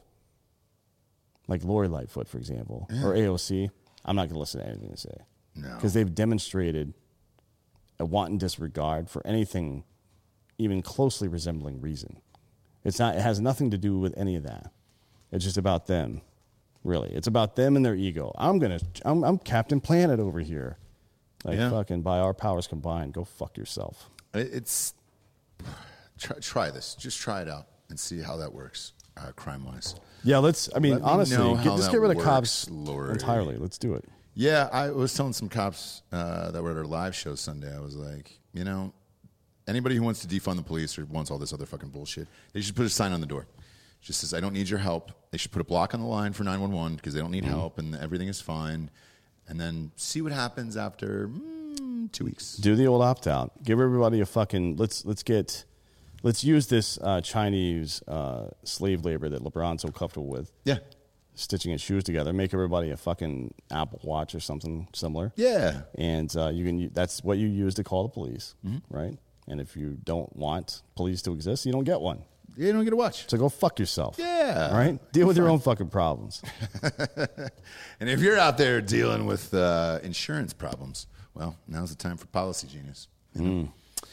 D: like Lori Lightfoot, for example, or A O C, I'm not going to listen to anything they say.
C: No.
D: Because they've demonstrated a wanton disregard for anything even closely resembling reason. It's not. It has nothing to do with any of that. It's just about them, really. It's about them and their ego. I'm gonna. I'm, I'm Captain Planet over here. Like
C: Yeah.
D: fucking by our powers combined, go fuck yourself.
C: It- It's try, try this. Just try it out and see how that works, uh, crime wise.
D: Yeah, let's. I mean,
C: Let me
D: honestly,
C: know
D: get,
C: how
D: just
C: that
D: get rid of
C: works,
D: cops
C: Lori.
D: entirely. Let's do it.
C: Yeah, I was telling some cops uh, that were at our live show Sunday. I was like, you know, anybody who wants to defund the police or wants all this other fucking bullshit, they should put a sign on the door. It just says, I don't need your help. They should put a block on the line for nine one one because they don't need help and everything is fine. And then see what happens after mm, two weeks.
D: Do the old opt out. Give everybody a fucking. Let's let's get. Let's use this uh, Chinese uh, slave labor that LeBron's so comfortable with.
C: Yeah.
D: Stitching his shoes together. Make everybody a fucking Apple Watch or something similar.
C: Yeah.
D: And uh, you can. That's what you use to call the police,
C: Mm-hmm.
D: right? And if you don't want police to exist, you don't get one.
C: You don't get a watch.
D: So go fuck yourself.
C: Yeah.
D: All right. Deal with your own fucking problems.
C: And if you're out there dealing with uh, insurance problems, well, now's the time for Policy Genius. You know?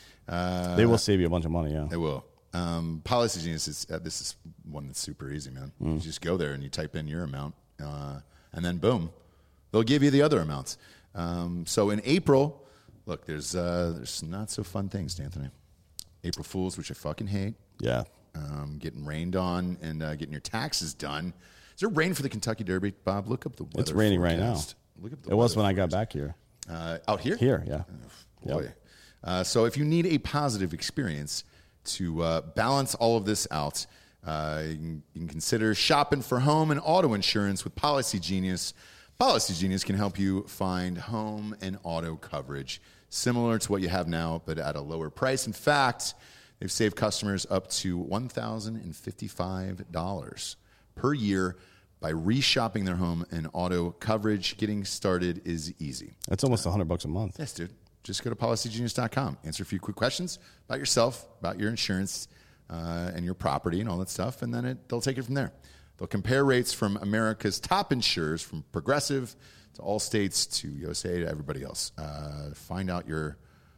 C: uh,
D: They will save you a bunch of money. Yeah.
C: They will. Um, Policy Genius is uh, this is one that's super easy, man. You just go there and you type in your amount, uh, and then boom, they'll give you the other amounts. Um, so in April, look, there's uh, there's some not so fun things, Anthony. April Fools, which I fucking hate.
D: Yeah.
C: Um, getting rained on and uh, getting your taxes done. Is there rain for the Kentucky Derby, Bob? Look up the weather.
D: It's raining right now.
C: forecast. Look up the
D: It was
C: weather
D: when I got
C: forecast.
D: back here.
C: Uh, out here.
D: Here. Yeah.
C: Boy.
D: Yep.
C: Uh, so if you need a positive experience to uh, balance all of this out, uh, you, can, you can consider shopping for home and auto insurance with Policy Genius. Policy Genius can help you find home and auto coverage similar to what you have now, but at a lower price. In fact, they've saved customers up to one thousand fifty-five dollars per year by reshopping their home and auto coverage. Getting started is easy.
D: That's almost a hundred bucks a month.
C: Yes, dude. Just go to policy genius dot com. Answer a few quick questions about yourself, about your insurance, uh, and your property and all that stuff, and then it, they'll take it from there. They'll compare rates from America's top insurers, from Progressive to Allstate to U S A to everybody else. Uh, find out your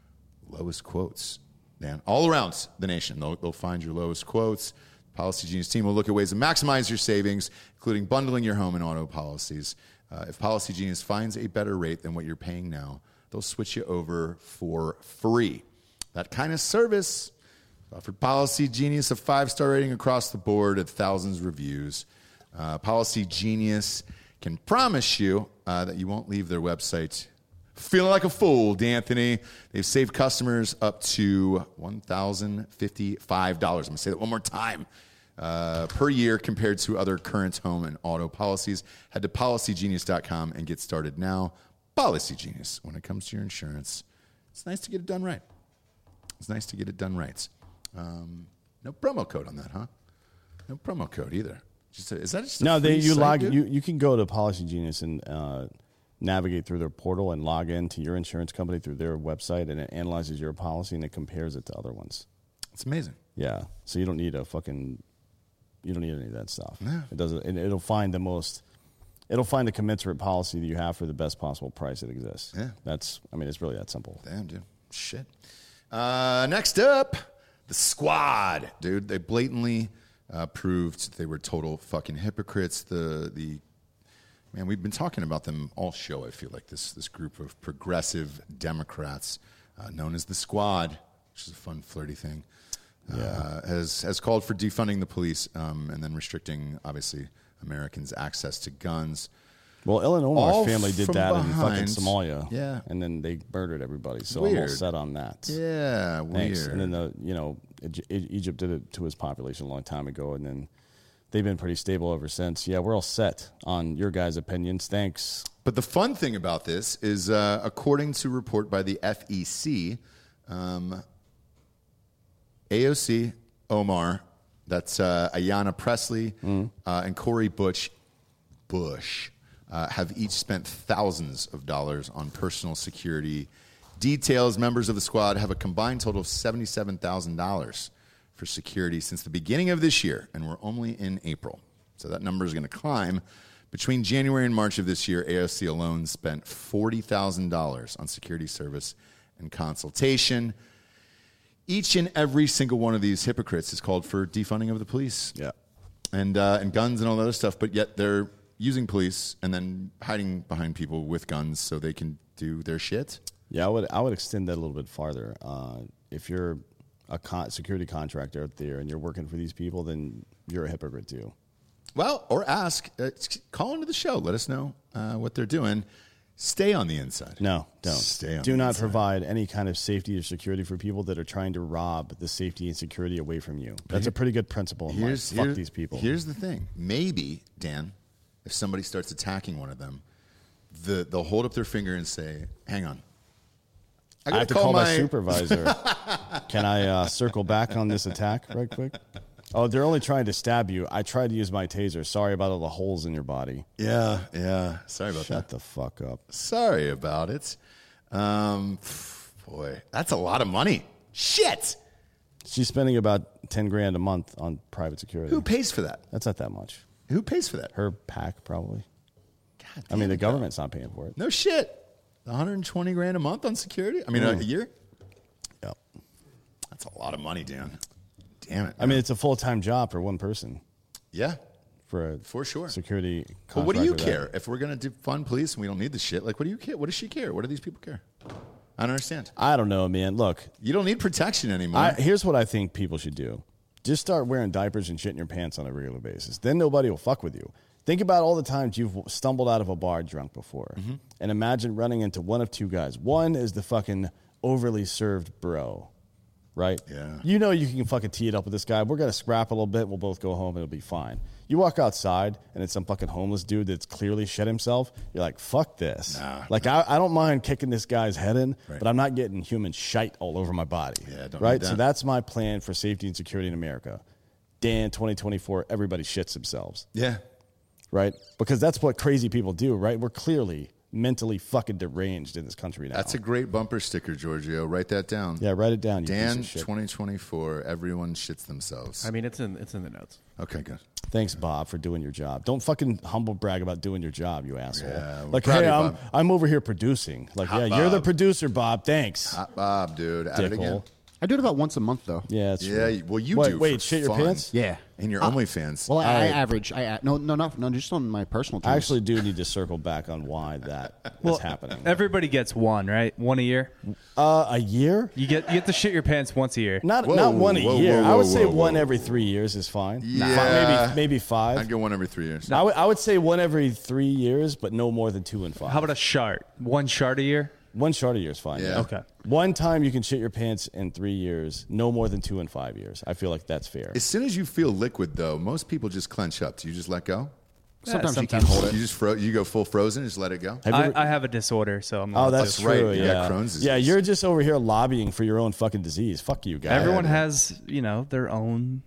C: lowest quotes, man. All around the nation, they'll, they'll find your lowest quotes. Policy Genius team will look at ways to maximize your savings, including bundling your home and auto policies. Uh, if Policy Genius finds a better rate than what you're paying now, they'll switch you over for free. That kind of service offered Policy Genius a five-star rating across the board at thousands of reviews. Uh, Policy Genius can promise you uh, that you won't leave their website feeling like a fool, D'Anthony. They've saved customers up to one thousand fifty-five dollars. I'm going to say that one more time. Uh, per year compared to other current home and auto policies. Head to policy genius dot com and get started now. Policy Genius. When it comes to your insurance, it's nice to get it done right. It's nice to get it done right. Um, no promo code on that, huh? No promo code either. Just a, is that just a
D: No, they
C: free
D: you
C: site,
D: log
C: dude?
D: you you can go to Policy Genius and uh, navigate through their portal and log in to your insurance company through their website, and it analyzes your policy and it compares it to other ones.
C: It's amazing.
D: Yeah, so you don't need a fucking you don't need any of that stuff.
C: No.
D: It doesn't. It, it'll find the most. It'll find a commensurate policy that you have for the best possible price that exists.
C: Yeah.
D: That's. I mean, it's really that simple.
C: Damn, dude. Shit. Uh, next up, the Squad, dude. They blatantly uh, proved they were total fucking hypocrites. The the man, we've been talking about them all show. I feel like this this group of progressive Democrats, uh, known as the Squad, which is a fun, flirty thing, uh, has has called for defunding the police um, and then restricting, obviously, Americans access to guns.
D: Well, Ellen Omar's
C: All
D: family did
C: from
D: that in fucking
C: behind.
D: Somalia.
C: Yeah.
D: And then they murdered everybody. So I'm all
C: Weird.
D: set on that.
C: Yeah,
D: Thanks.
C: weird.
D: And then, the you know, Egy- Egypt did it to its population a long time ago, and then they've been pretty stable ever since. Yeah, we're all set on your guys' opinions. Thanks.
C: But the fun thing about this is, uh, according to a report by the F E C, um, A O C, Omar, that's uh, Ayanna Presley,
D: Mm.
C: uh, and Corey Butch, Bush, uh, have each spent thousands of dollars on personal security details. Members of the squad have a combined total of seventy-seven thousand dollars for security since the beginning of this year, and we're only in April. So that number is going to climb. Between January and March of this year, A O C alone spent forty thousand dollars on security service and consultation. Each and every single one of these hypocrites is called for defunding of the police.
D: Yeah.
C: And, uh, and guns and all that other stuff, but yet they're using police and then hiding behind people with guns so they can do their shit.
D: Yeah, I would I would extend that a little bit farther. Uh, if you're a con- security contractor out there and you're working for these people, then you're a hypocrite too.
C: Well, or ask, uh, call into the show. Let us know uh, what they're doing. Stay on the inside.
D: No, don't.
C: Stay on
D: Do
C: the
D: not
C: inside.
D: provide any kind of safety or security for people that are trying to rob the safety and security away from you. That's a pretty good principle in life. Fuck
C: here-
D: these people.
C: Here's the thing. Maybe, Dan, if somebody starts attacking one of them, the, they'll hold up their finger and say, hang on.
D: I have to call, my, supervisor. Can I uh, circle back on this attack right quick? Oh, they're only trying to stab you. I tried to use my taser. Sorry about all the holes in your body.
C: Yeah, yeah. Sorry about
D: Shut
C: that.
D: the fuck up.
C: Sorry about it. Um, boy, that's a lot of money. Shit.
D: She's spending about ten grand a month on private security.
C: Who pays for that?
D: That's not that much.
C: Who pays for that?
D: Her pack, probably.
C: God
D: I mean,
C: damn
D: the
C: it,
D: government's not paying for it.
C: No shit. one hundred twenty grand a month on security? I mean, a, a year?
D: Yep.
C: That's a lot of money, Dan. Damn it.
D: I mean, it's a full time job for one person.
C: yeah,
D: For a
C: for sure.
D: security.
C: But what do you
D: contractor
C: care?
D: that-
C: If we're going to defund police and we don't need the shit, like, what do you care? What does she care? What do these people care? I don't understand.
D: I don't know, man. Look,
C: You don't need protection anymore.
D: I, here's what I think people should do. Just start wearing diapers and shit in your pants on a regular basis. Then nobody will fuck with you. Think about all the times you've stumbled out of a bar drunk before.
C: Mm-hmm.
D: And imagine running into one of two guys. One is the fucking overly served bro, right?
C: Yeah.
D: You know you can fucking tee it up with this guy. We're going to scrap a little bit. We'll both go home and it'll be fine. You walk outside and it's some fucking homeless dude that's clearly shit himself. You're like, fuck this.
C: Nah,
D: like, I, I don't mind kicking this guy's head in,
C: Right.
D: but I'm not getting human shite all over my body.
C: Yeah, don't
D: right?
C: need
D: So
C: that.
D: that's my plan for safety and security in America. Dan, twenty twenty-four, everybody shits themselves,
C: yeah.
D: right? Because that's what crazy people do, right? We're clearly mentally fucking deranged in this country now.
C: That's a great bumper sticker, Giorgio. Write that down.
D: yeah, write it down, you
C: Dan,
D: piece of shit.
C: twenty twenty-four, everyone shits themselves.
E: I mean, it's in it's in the notes.
C: Okay, good.
D: Thanks, Bob, for doing your job. Don't fucking humble brag about doing your job, you asshole.
C: Yeah, we're
D: like,
C: proud
D: hey,
C: of you,
D: I'm,
C: Bob.
D: I'm over here producing. Like,
C: Hot
D: yeah, you're the
C: Bob.
D: producer, Bob. Thanks.
C: Hot Bob, dude. At it again.
D: Dickhole.
G: I do it about once a month, though.
D: Yeah, it's
C: Yeah,
D: true.
C: well, you
D: Wait,
C: do.
D: Wait,
C: for
D: shit your
C: fun.
D: pants?
G: Yeah.
C: And your
G: Uh,
C: OnlyFans.
G: Well, I,
D: All
G: I
D: right.
G: average. I no, no, no, no, just on my personal.
D: I
G: Tools.
D: actually do need to circle back on why that is happening.
F: Everybody gets one, right? One a year.
D: Uh, a year?
F: You get you get to shit your pants once a year.
D: Not
C: Whoa,
D: not one a
C: whoa,
D: year.
C: whoa,
D: I would
C: whoa,
D: say
C: whoa,
D: one
C: whoa.
D: every three years is fine.
C: Yeah.
D: Fi- maybe maybe five.
C: I'd go one every three years.
D: I would I would say one every three years, but no more than two and five.
F: How about a shart? One shart a year?
D: one short a year is fine?
C: Yeah.
F: Okay.
D: One time you can shit your pants in three years, no more than two and five years. I feel like that's fair.
C: As soon as you feel liquid, though, most people just clench up. Do you just let go?
G: Sometimes,
F: Yeah,
G: you can't
F: sometimes.
G: hold it.
C: You just fro- you go full frozen, just let it go.
D: Have you
F: I,
D: ever-
F: I have a disorder, so I'm.
D: oh,
F: not
D: that's
C: That's right.
D: true.
C: You
D: Yeah,
C: got Crohn's
D: yeah.
C: disease.
D: You're just over here lobbying for your own fucking disease. Fuck you, guys.
F: Everyone
C: man.
F: has, you know, their own,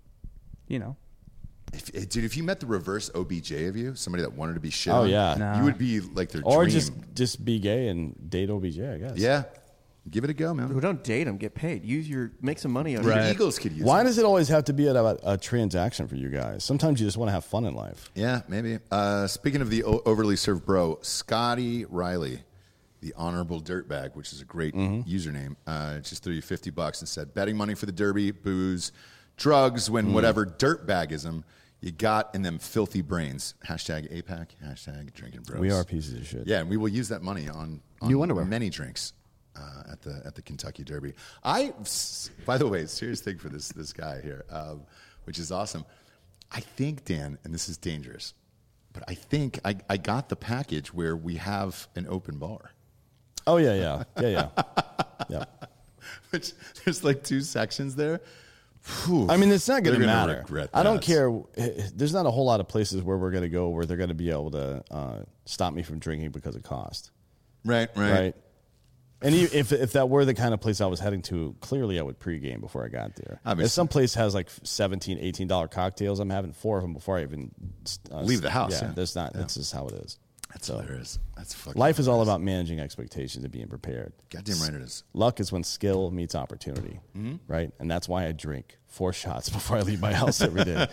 F: you know.
C: If, eh, dude, if you met the reverse O B J of you, somebody that wanted to be shit
D: Oh,
C: on,
D: yeah.
F: No.
C: you would be like their
D: Or
C: dream.
D: just just be gay and date O B J. I guess.
C: yeah, give it a go,
E: Who
C: man.
E: don't date them, get paid. Use your make some money on
C: Your
F: Right.
C: Eagles could use
D: Why
C: it.
D: does it always have to be about a transaction for you guys? Sometimes you just want to have fun in life.
C: Yeah, maybe. Uh, speaking of the o- overly served bro, Scotty Riley, the honorable dirtbag, which is a great
D: Mm-hmm.
C: username, uh, just threw you fifty bucks and said, betting money for the Derby, booze, drugs, when
D: Mm.
C: whatever dirtbagism you got in them filthy brains. Hashtag A PAC, hashtag drinking bros.
D: We are pieces of shit.
C: Yeah, and we will use that money on, on
G: New underwear.
C: many drinks uh, at the at the Kentucky Derby. I, by the way, serious thing for this this guy here, um, which is awesome. I think, Dan, and this is dangerous, but I think I, I got the package where we have an open bar.
D: Oh, yeah, yeah. Yeah, yeah. yeah.
C: Which there's like two sections there. Whew.
D: I mean, it's not going to
C: They're gonna
D: matter.
C: regret
D: I don't
C: that.
D: care. There's not a whole lot of places where we're going to go where they're going to be able to uh, stop me from drinking because of cost.
C: Right, right.
D: Right. And you- if if that were the kind of place I was heading to, clearly I would pregame before I got there.
C: Obviously.
D: If some place has like seventeen, eighteen dollars cocktails, I'm having four of them before I even uh,
C: Leave the house,
D: Yeah,
C: yeah.
D: that's not. That's just how it is.
C: That's hilarious. That's fucking
D: Life is all
C: hilarious.
D: about managing expectations and being prepared.
C: Goddamn right it is.
D: Luck is when skill meets opportunity,
C: Mm-hmm.
D: right? And that's why I drink four shots before I leave my house every day.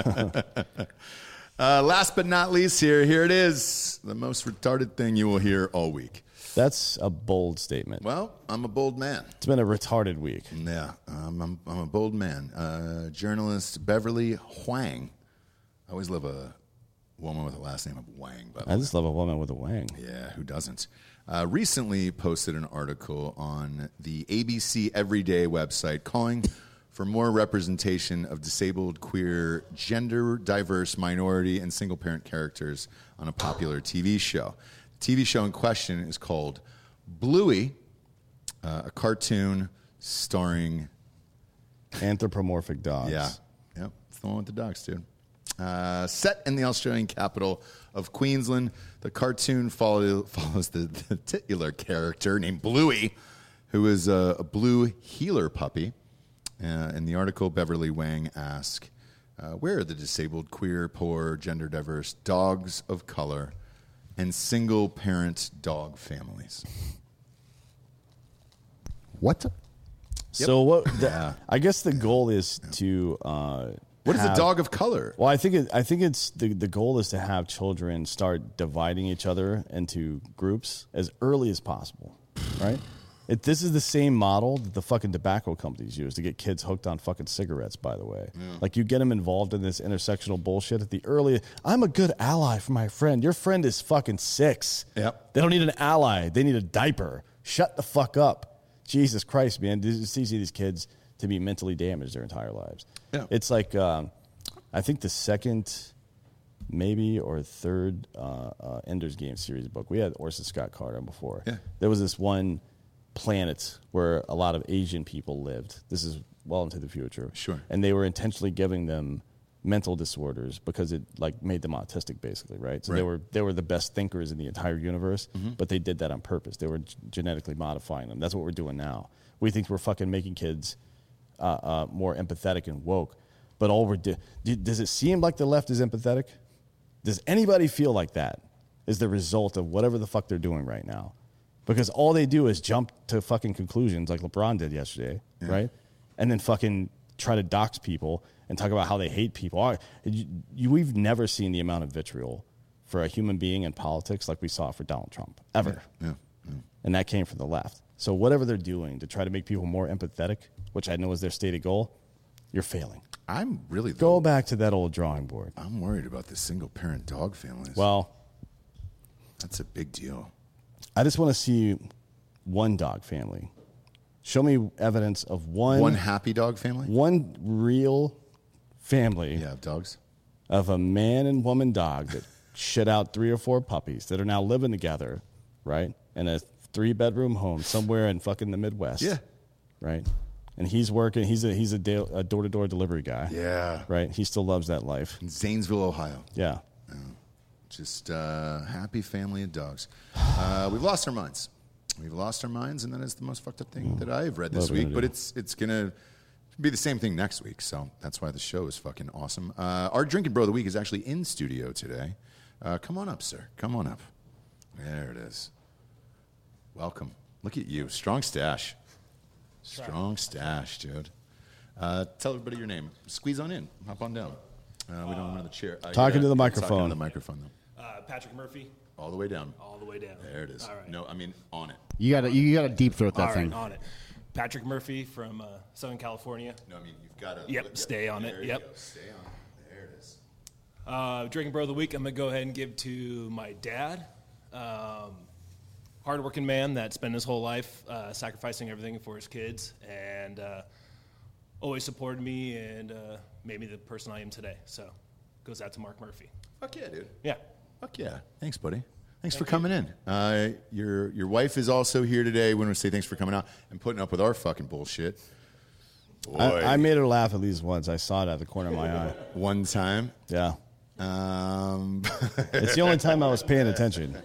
C: Uh, last but not least, here, here it is. The most retarded thing you will hear all week.
D: That's a bold statement.
C: Well, I'm a bold man.
D: It's been a retarded week.
C: Yeah, um, I'm, I'm a bold man. Uh, journalist Beverly Huang. I always love a woman with a last name of Wang, by the
D: I
C: way.
D: just love a woman with a wang.
C: Yeah, who doesn't? Uh, recently posted an article on the A B C Everyday website calling for more representation of disabled, queer, gender diverse, minority, and single parent characters on a popular T V show. The T V show in question is called Bluey, uh, a cartoon starring.
D: Anthropomorphic dogs.
C: Yeah, yep, it's the one with the dogs, dude. Uh, set in the Australian capital of Queensland, the cartoon follow, follows the, the titular character named Bluey, who is a, a blue heeler puppy. Uh, in the article, Beverly Wang asks, uh, where are the disabled, queer, poor, gender diverse, dogs of color, and single-parent dog families?
G: What?
D: So what? The,
C: Yeah.
D: I guess the goal is to. Uh,
C: What is a
D: have-
C: dog of color?
D: Well, I think it, I think it's the the goal is to have children start dividing each other into groups as early as possible, right? It, this is the same model that the fucking tobacco companies use to get kids hooked on fucking cigarettes, by the way. Like, you get them involved in this intersectional bullshit at the early, I'm a good ally for my friend. Your friend is fucking six.
C: Yep.
D: They don't need an ally. They need a diaper. Shut the fuck up. Jesus Christ, man. It's easy these kids to be mentally damaged their entire lives.
C: Yeah.
D: It's like, um, I think the second, maybe, or third uh, uh, Ender's Game series book, we had Orson Scott Card on before.
C: Yeah.
D: There was this one planet where a lot of Asian people lived. This is well into the future.
C: Sure.
D: And they were intentionally giving them mental disorders because it like made them autistic, basically, right? So they
C: Right.
D: were they were the best thinkers in the entire universe, but they did that on purpose. They were g- genetically modifying them. That's what we're doing now. We think we're fucking making kids uh, uh, more empathetic and woke, but all we're do- do- does it seem like the left is empathetic? Does anybody feel like that is the result of whatever the fuck they're doing right now? Because all they do is jump to fucking conclusions like LeBron did yesterday, right? And then fucking try to dox people and talk about how they hate people. I- You, you, we've never seen the amount of vitriol for a human being in politics like we saw for Donald Trump, ever.
C: Yeah, yeah.
D: And that came from the left. So whatever they're doing to try to make people more empathetic, which I know is their stated goal, you're failing.
C: I'm really
D: Go back to that old drawing board.
C: I'm worried about the single-parent dog families.
D: Well,
C: that's a big deal.
D: I just want to see one dog family. Show me evidence of one
C: One happy dog family?
D: one real family
C: Yeah, dogs.
D: of a man and woman dog that shit out three or four puppies that are now living together, right? In a three bedroom home somewhere in fucking the Midwest.
C: Yeah.
D: Right? And he's working, he's a he's a door to door delivery guy.
C: Yeah.
D: Right? He still loves that life.
C: In Zanesville, Ohio.
D: Yeah.
C: Just uh, happy family of dogs. Uh, we've lost our minds. We've lost our minds, and that is the most fucked up thing that I've read this
D: What are we
C: week.
D: gonna
C: But
D: do?
C: it's it's gonna be the same thing next week, so that's why the show is fucking awesome. Uh, our drinking bro of the week is actually in studio today. Uh, come on up, sir. Come on up. There it is. Welcome. Look at you, strong stash. Strong stash, dude. Uh, tell everybody your name. Squeeze on in. Hop on down. Uh, we don't have another chair. Uh,
D: Talking
C: yeah,
D: to the
C: talking
D: microphone.
C: to the microphone, though.
H: Uh, Patrick Murphy,
C: All the way down.
H: all the way down.
C: There it is.
H: All right.
C: No, I mean on it.
G: You gotta you gotta deep throat that
H: All
G: thing.
H: right, on it. Patrick Murphy from uh, Southern California.
C: No, I mean you've got to.
H: Yep, stay on it.
C: There you
H: Yep.
C: go. Stay on it. There it is.
H: Uh, Drinking Bro of the Week, I'm going to go ahead and give to my dad. Um, hardworking man that spent his whole life uh, sacrificing everything for his kids and uh, always supported me and uh, made me the person I am today. So goes out to Mark Murphy.
C: Fuck yeah, dude.
H: Yeah.
C: Fuck yeah. Thanks, buddy. Thanks Thank for coming you. in. Uh, your your wife is also here today. We want to say thanks for coming out and putting up with our fucking bullshit.
D: I, I made her laugh at least once. I saw it out of the corner of my eye.
C: One time?
D: Yeah.
C: Um,
D: it's the only time I was paying attention.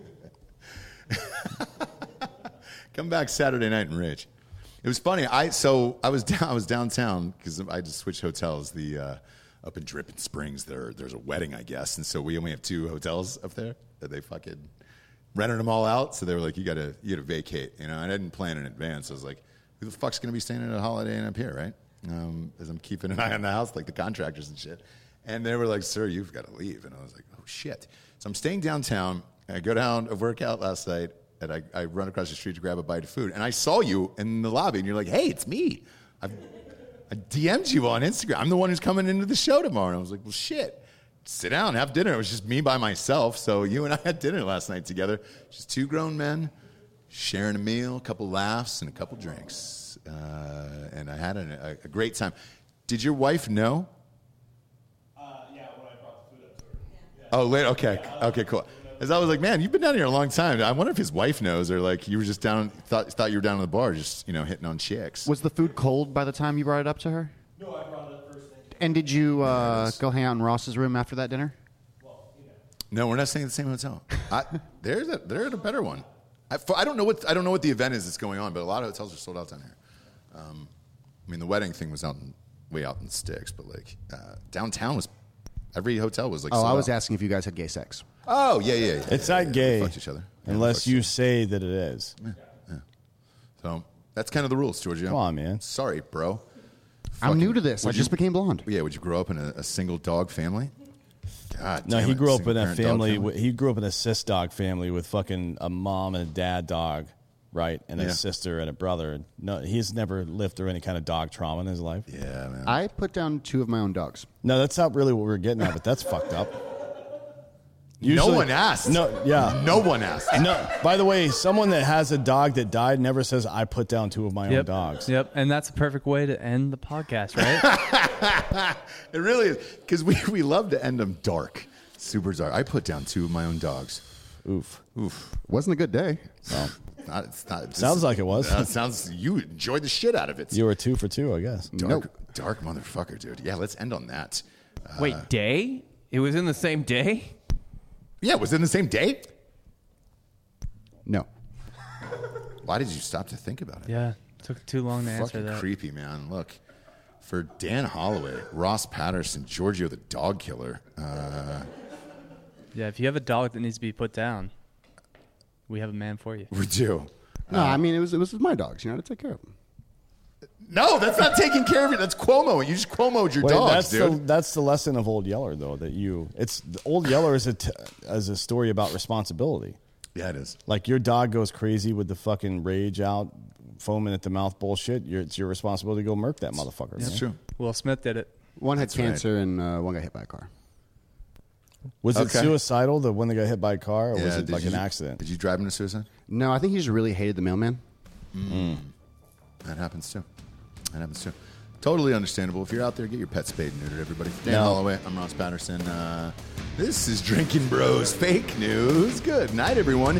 C: Come back Saturday night and rage. It was funny. I so I was down. I was downtown because I just switched hotels. The uh, up in Dripping Springs, there there's a wedding, I guess, and so we only have two hotels up there. That they fucking rented them all out. So they were like, "You gotta you gotta vacate," you know. And I didn't plan in advance. I was like, "Who the fuck's gonna be staying at a Holiday Inn up here, right?" Um, as I'm keeping an eye on the house, like the contractors and shit. And they were like, "Sir, you've got to leave." And I was like, "Oh shit!" So I'm staying downtown. I go down to work out last night. And I, I run across the street to grab a bite of food. And I saw you in the lobby, and you're like, "Hey, it's me. I've, I D M'd you on Instagram. I'm the one who's coming into the show tomorrow." And I was like, "Well, shit. Sit down, have dinner." It was just me by myself. So you and I had dinner last night together. Just two grown men sharing a meal, a couple laughs, and a couple drinks. Uh, and I had a, a great time. Did your wife know?
H: Uh, yeah, when I brought the food up to her. Yeah.
C: Oh, late. Okay.
H: Yeah,
C: okay, cool. As I was like, man, you've been down here a long time. I wonder if his wife knows, or like you were just down, thought thought you were down at the bar, just you know, hitting on chicks.
G: Was the food cold by the time you brought it up to her?
H: No, I brought it up first thing.
G: And did you uh, go hang out in Ross's room after that dinner?
H: Well, you know.
C: No, we're not staying at the same hotel. I, there's a they're at a better one. I, for, I don't know what I don't know what the event is that's going on, but a lot of hotels are sold out down here. Um, I mean, the wedding thing was out in, way out in the sticks, but like uh, downtown was every hotel was like.
G: Oh,
C: sold
G: I was
C: out.
G: asking if you guys had gay sex.
C: Oh yeah, yeah. yeah
D: it's
C: yeah,
D: not
C: yeah,
D: gay
C: fucked each other. Yeah,
D: unless you
C: each
D: say that it is.
C: other. Yeah, yeah. So that's kind of the rules, Giorgio.
D: Come on, man.
C: Sorry, bro.
G: I'm
C: Fucking-
G: new to this. I
C: would
G: just
C: you-
G: became blonde.
C: Yeah, would you grow up in a, a single dog family? God,
D: No,
C: damn
D: he
C: it,
D: grew up in a
C: single-parent dog
D: family. With, he grew up in a cis dog family with fucking a mom and a dad dog, right, and a
C: Yeah.
D: sister and a brother. No, he's never lived through any kind of dog trauma in his life.
C: Yeah, man.
G: I put down two of my own dogs.
D: No, that's not really what we're getting at, but that's fucked up.
C: no
D: Usually-
C: one asked.
D: No, yeah.
C: No one asked.
D: No. By the way, someone that has a dog that died never says I put down two of my own
F: Yep.
D: dogs.
F: Yep. And that's a perfect way to end the podcast, right?
C: It really is, because we, we love to end them dark, super dark. I put down two of my own dogs.
D: Oof.
C: Oof.
G: Wasn't a good day.
C: Well, not, it's not. this
D: Sounds
C: is-
D: like it was.
C: Uh, sounds you enjoyed the shit out of it.
D: You were two for two, I guess.
C: dark, dark motherfucker, dude. Yeah, let's end on that. Uh,
E: Wait, day? It was in the same day?
C: Yeah, was it in the same day?
G: No.
C: Why did you stop to think about it?
F: Yeah. Took too long to answer
C: Fucking
F: that.
C: creepy, man. Look, for Dan Holloway, Ross Patterson, Giorgio the dog killer. Uh,
F: Yeah. If you have a dog that needs to be put down, we have a man for you.
C: we do.
G: No, I mean, it was it was my dogs. You know, to take care of them.
C: No, that's not taking care of it. That's Cuomo. You just Cuomo'd your
D: Wait,
C: dogs,
D: that's
C: dude.
D: the that's the lesson of Old Yeller, though. That you, it's Old Yeller is a t- as a story about responsibility.
C: Yeah, it is.
D: Like your dog goes crazy with the fucking rage out, foaming at the mouth bullshit. You're, it's your responsibility to go murk that motherfucker.
C: That's
D: man.
C: true.
F: Will Smith did it.
G: One had
C: That's right.
G: cancer and uh, one got hit by a car.
D: Was
C: Okay.
D: it suicidal, the one that got hit by a car, or was
C: Yeah,
D: it
C: did
D: like
C: you-
D: an accident?
C: Did you drive him to suicide?
G: No, I think he just really hated the mailman.
C: That happens too. That happens too. Totally understandable. If you're out there, get your pet spayed and neutered, everybody. Dan
D: No.
C: Holloway, I'm Ross Patterson. Uh, this is Drinking Bros Fake News. Good night, everyone.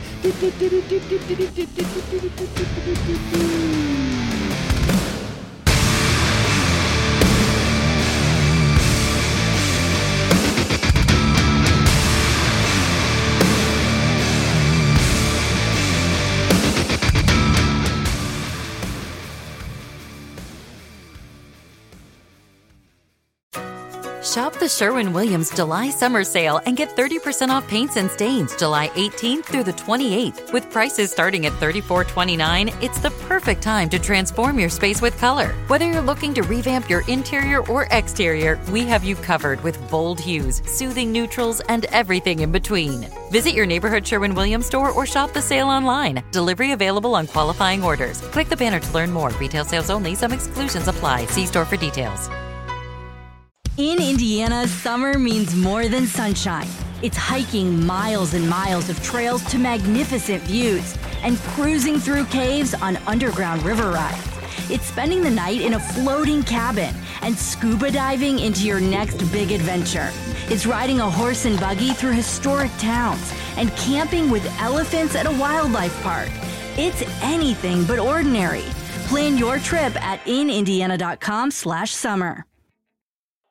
I: Shop the Sherwin-Williams July Summer Sale and get thirty percent off paints and stains July eighteenth through the twenty-eighth. With prices starting at thirty-four twenty-nine, it's the perfect time to transform your space with color. Whether you're looking to revamp your interior or exterior, we have you covered with bold hues, soothing neutrals, and everything in between. Visit your neighborhood Sherwin-Williams store or shop the sale online. Delivery available on qualifying orders. Click the banner to learn more. Retail sales only. Some exclusions apply. See store for details.
J: In Indiana, summer means more than sunshine. It's hiking miles and miles of trails to magnificent views and cruising through caves on underground river rides. It's spending the night in a floating cabin and scuba diving into your next big adventure. It's riding a horse and buggy through historic towns and camping with elephants at a wildlife park. It's anything but ordinary. Plan your trip at in indiana dot com slash summer.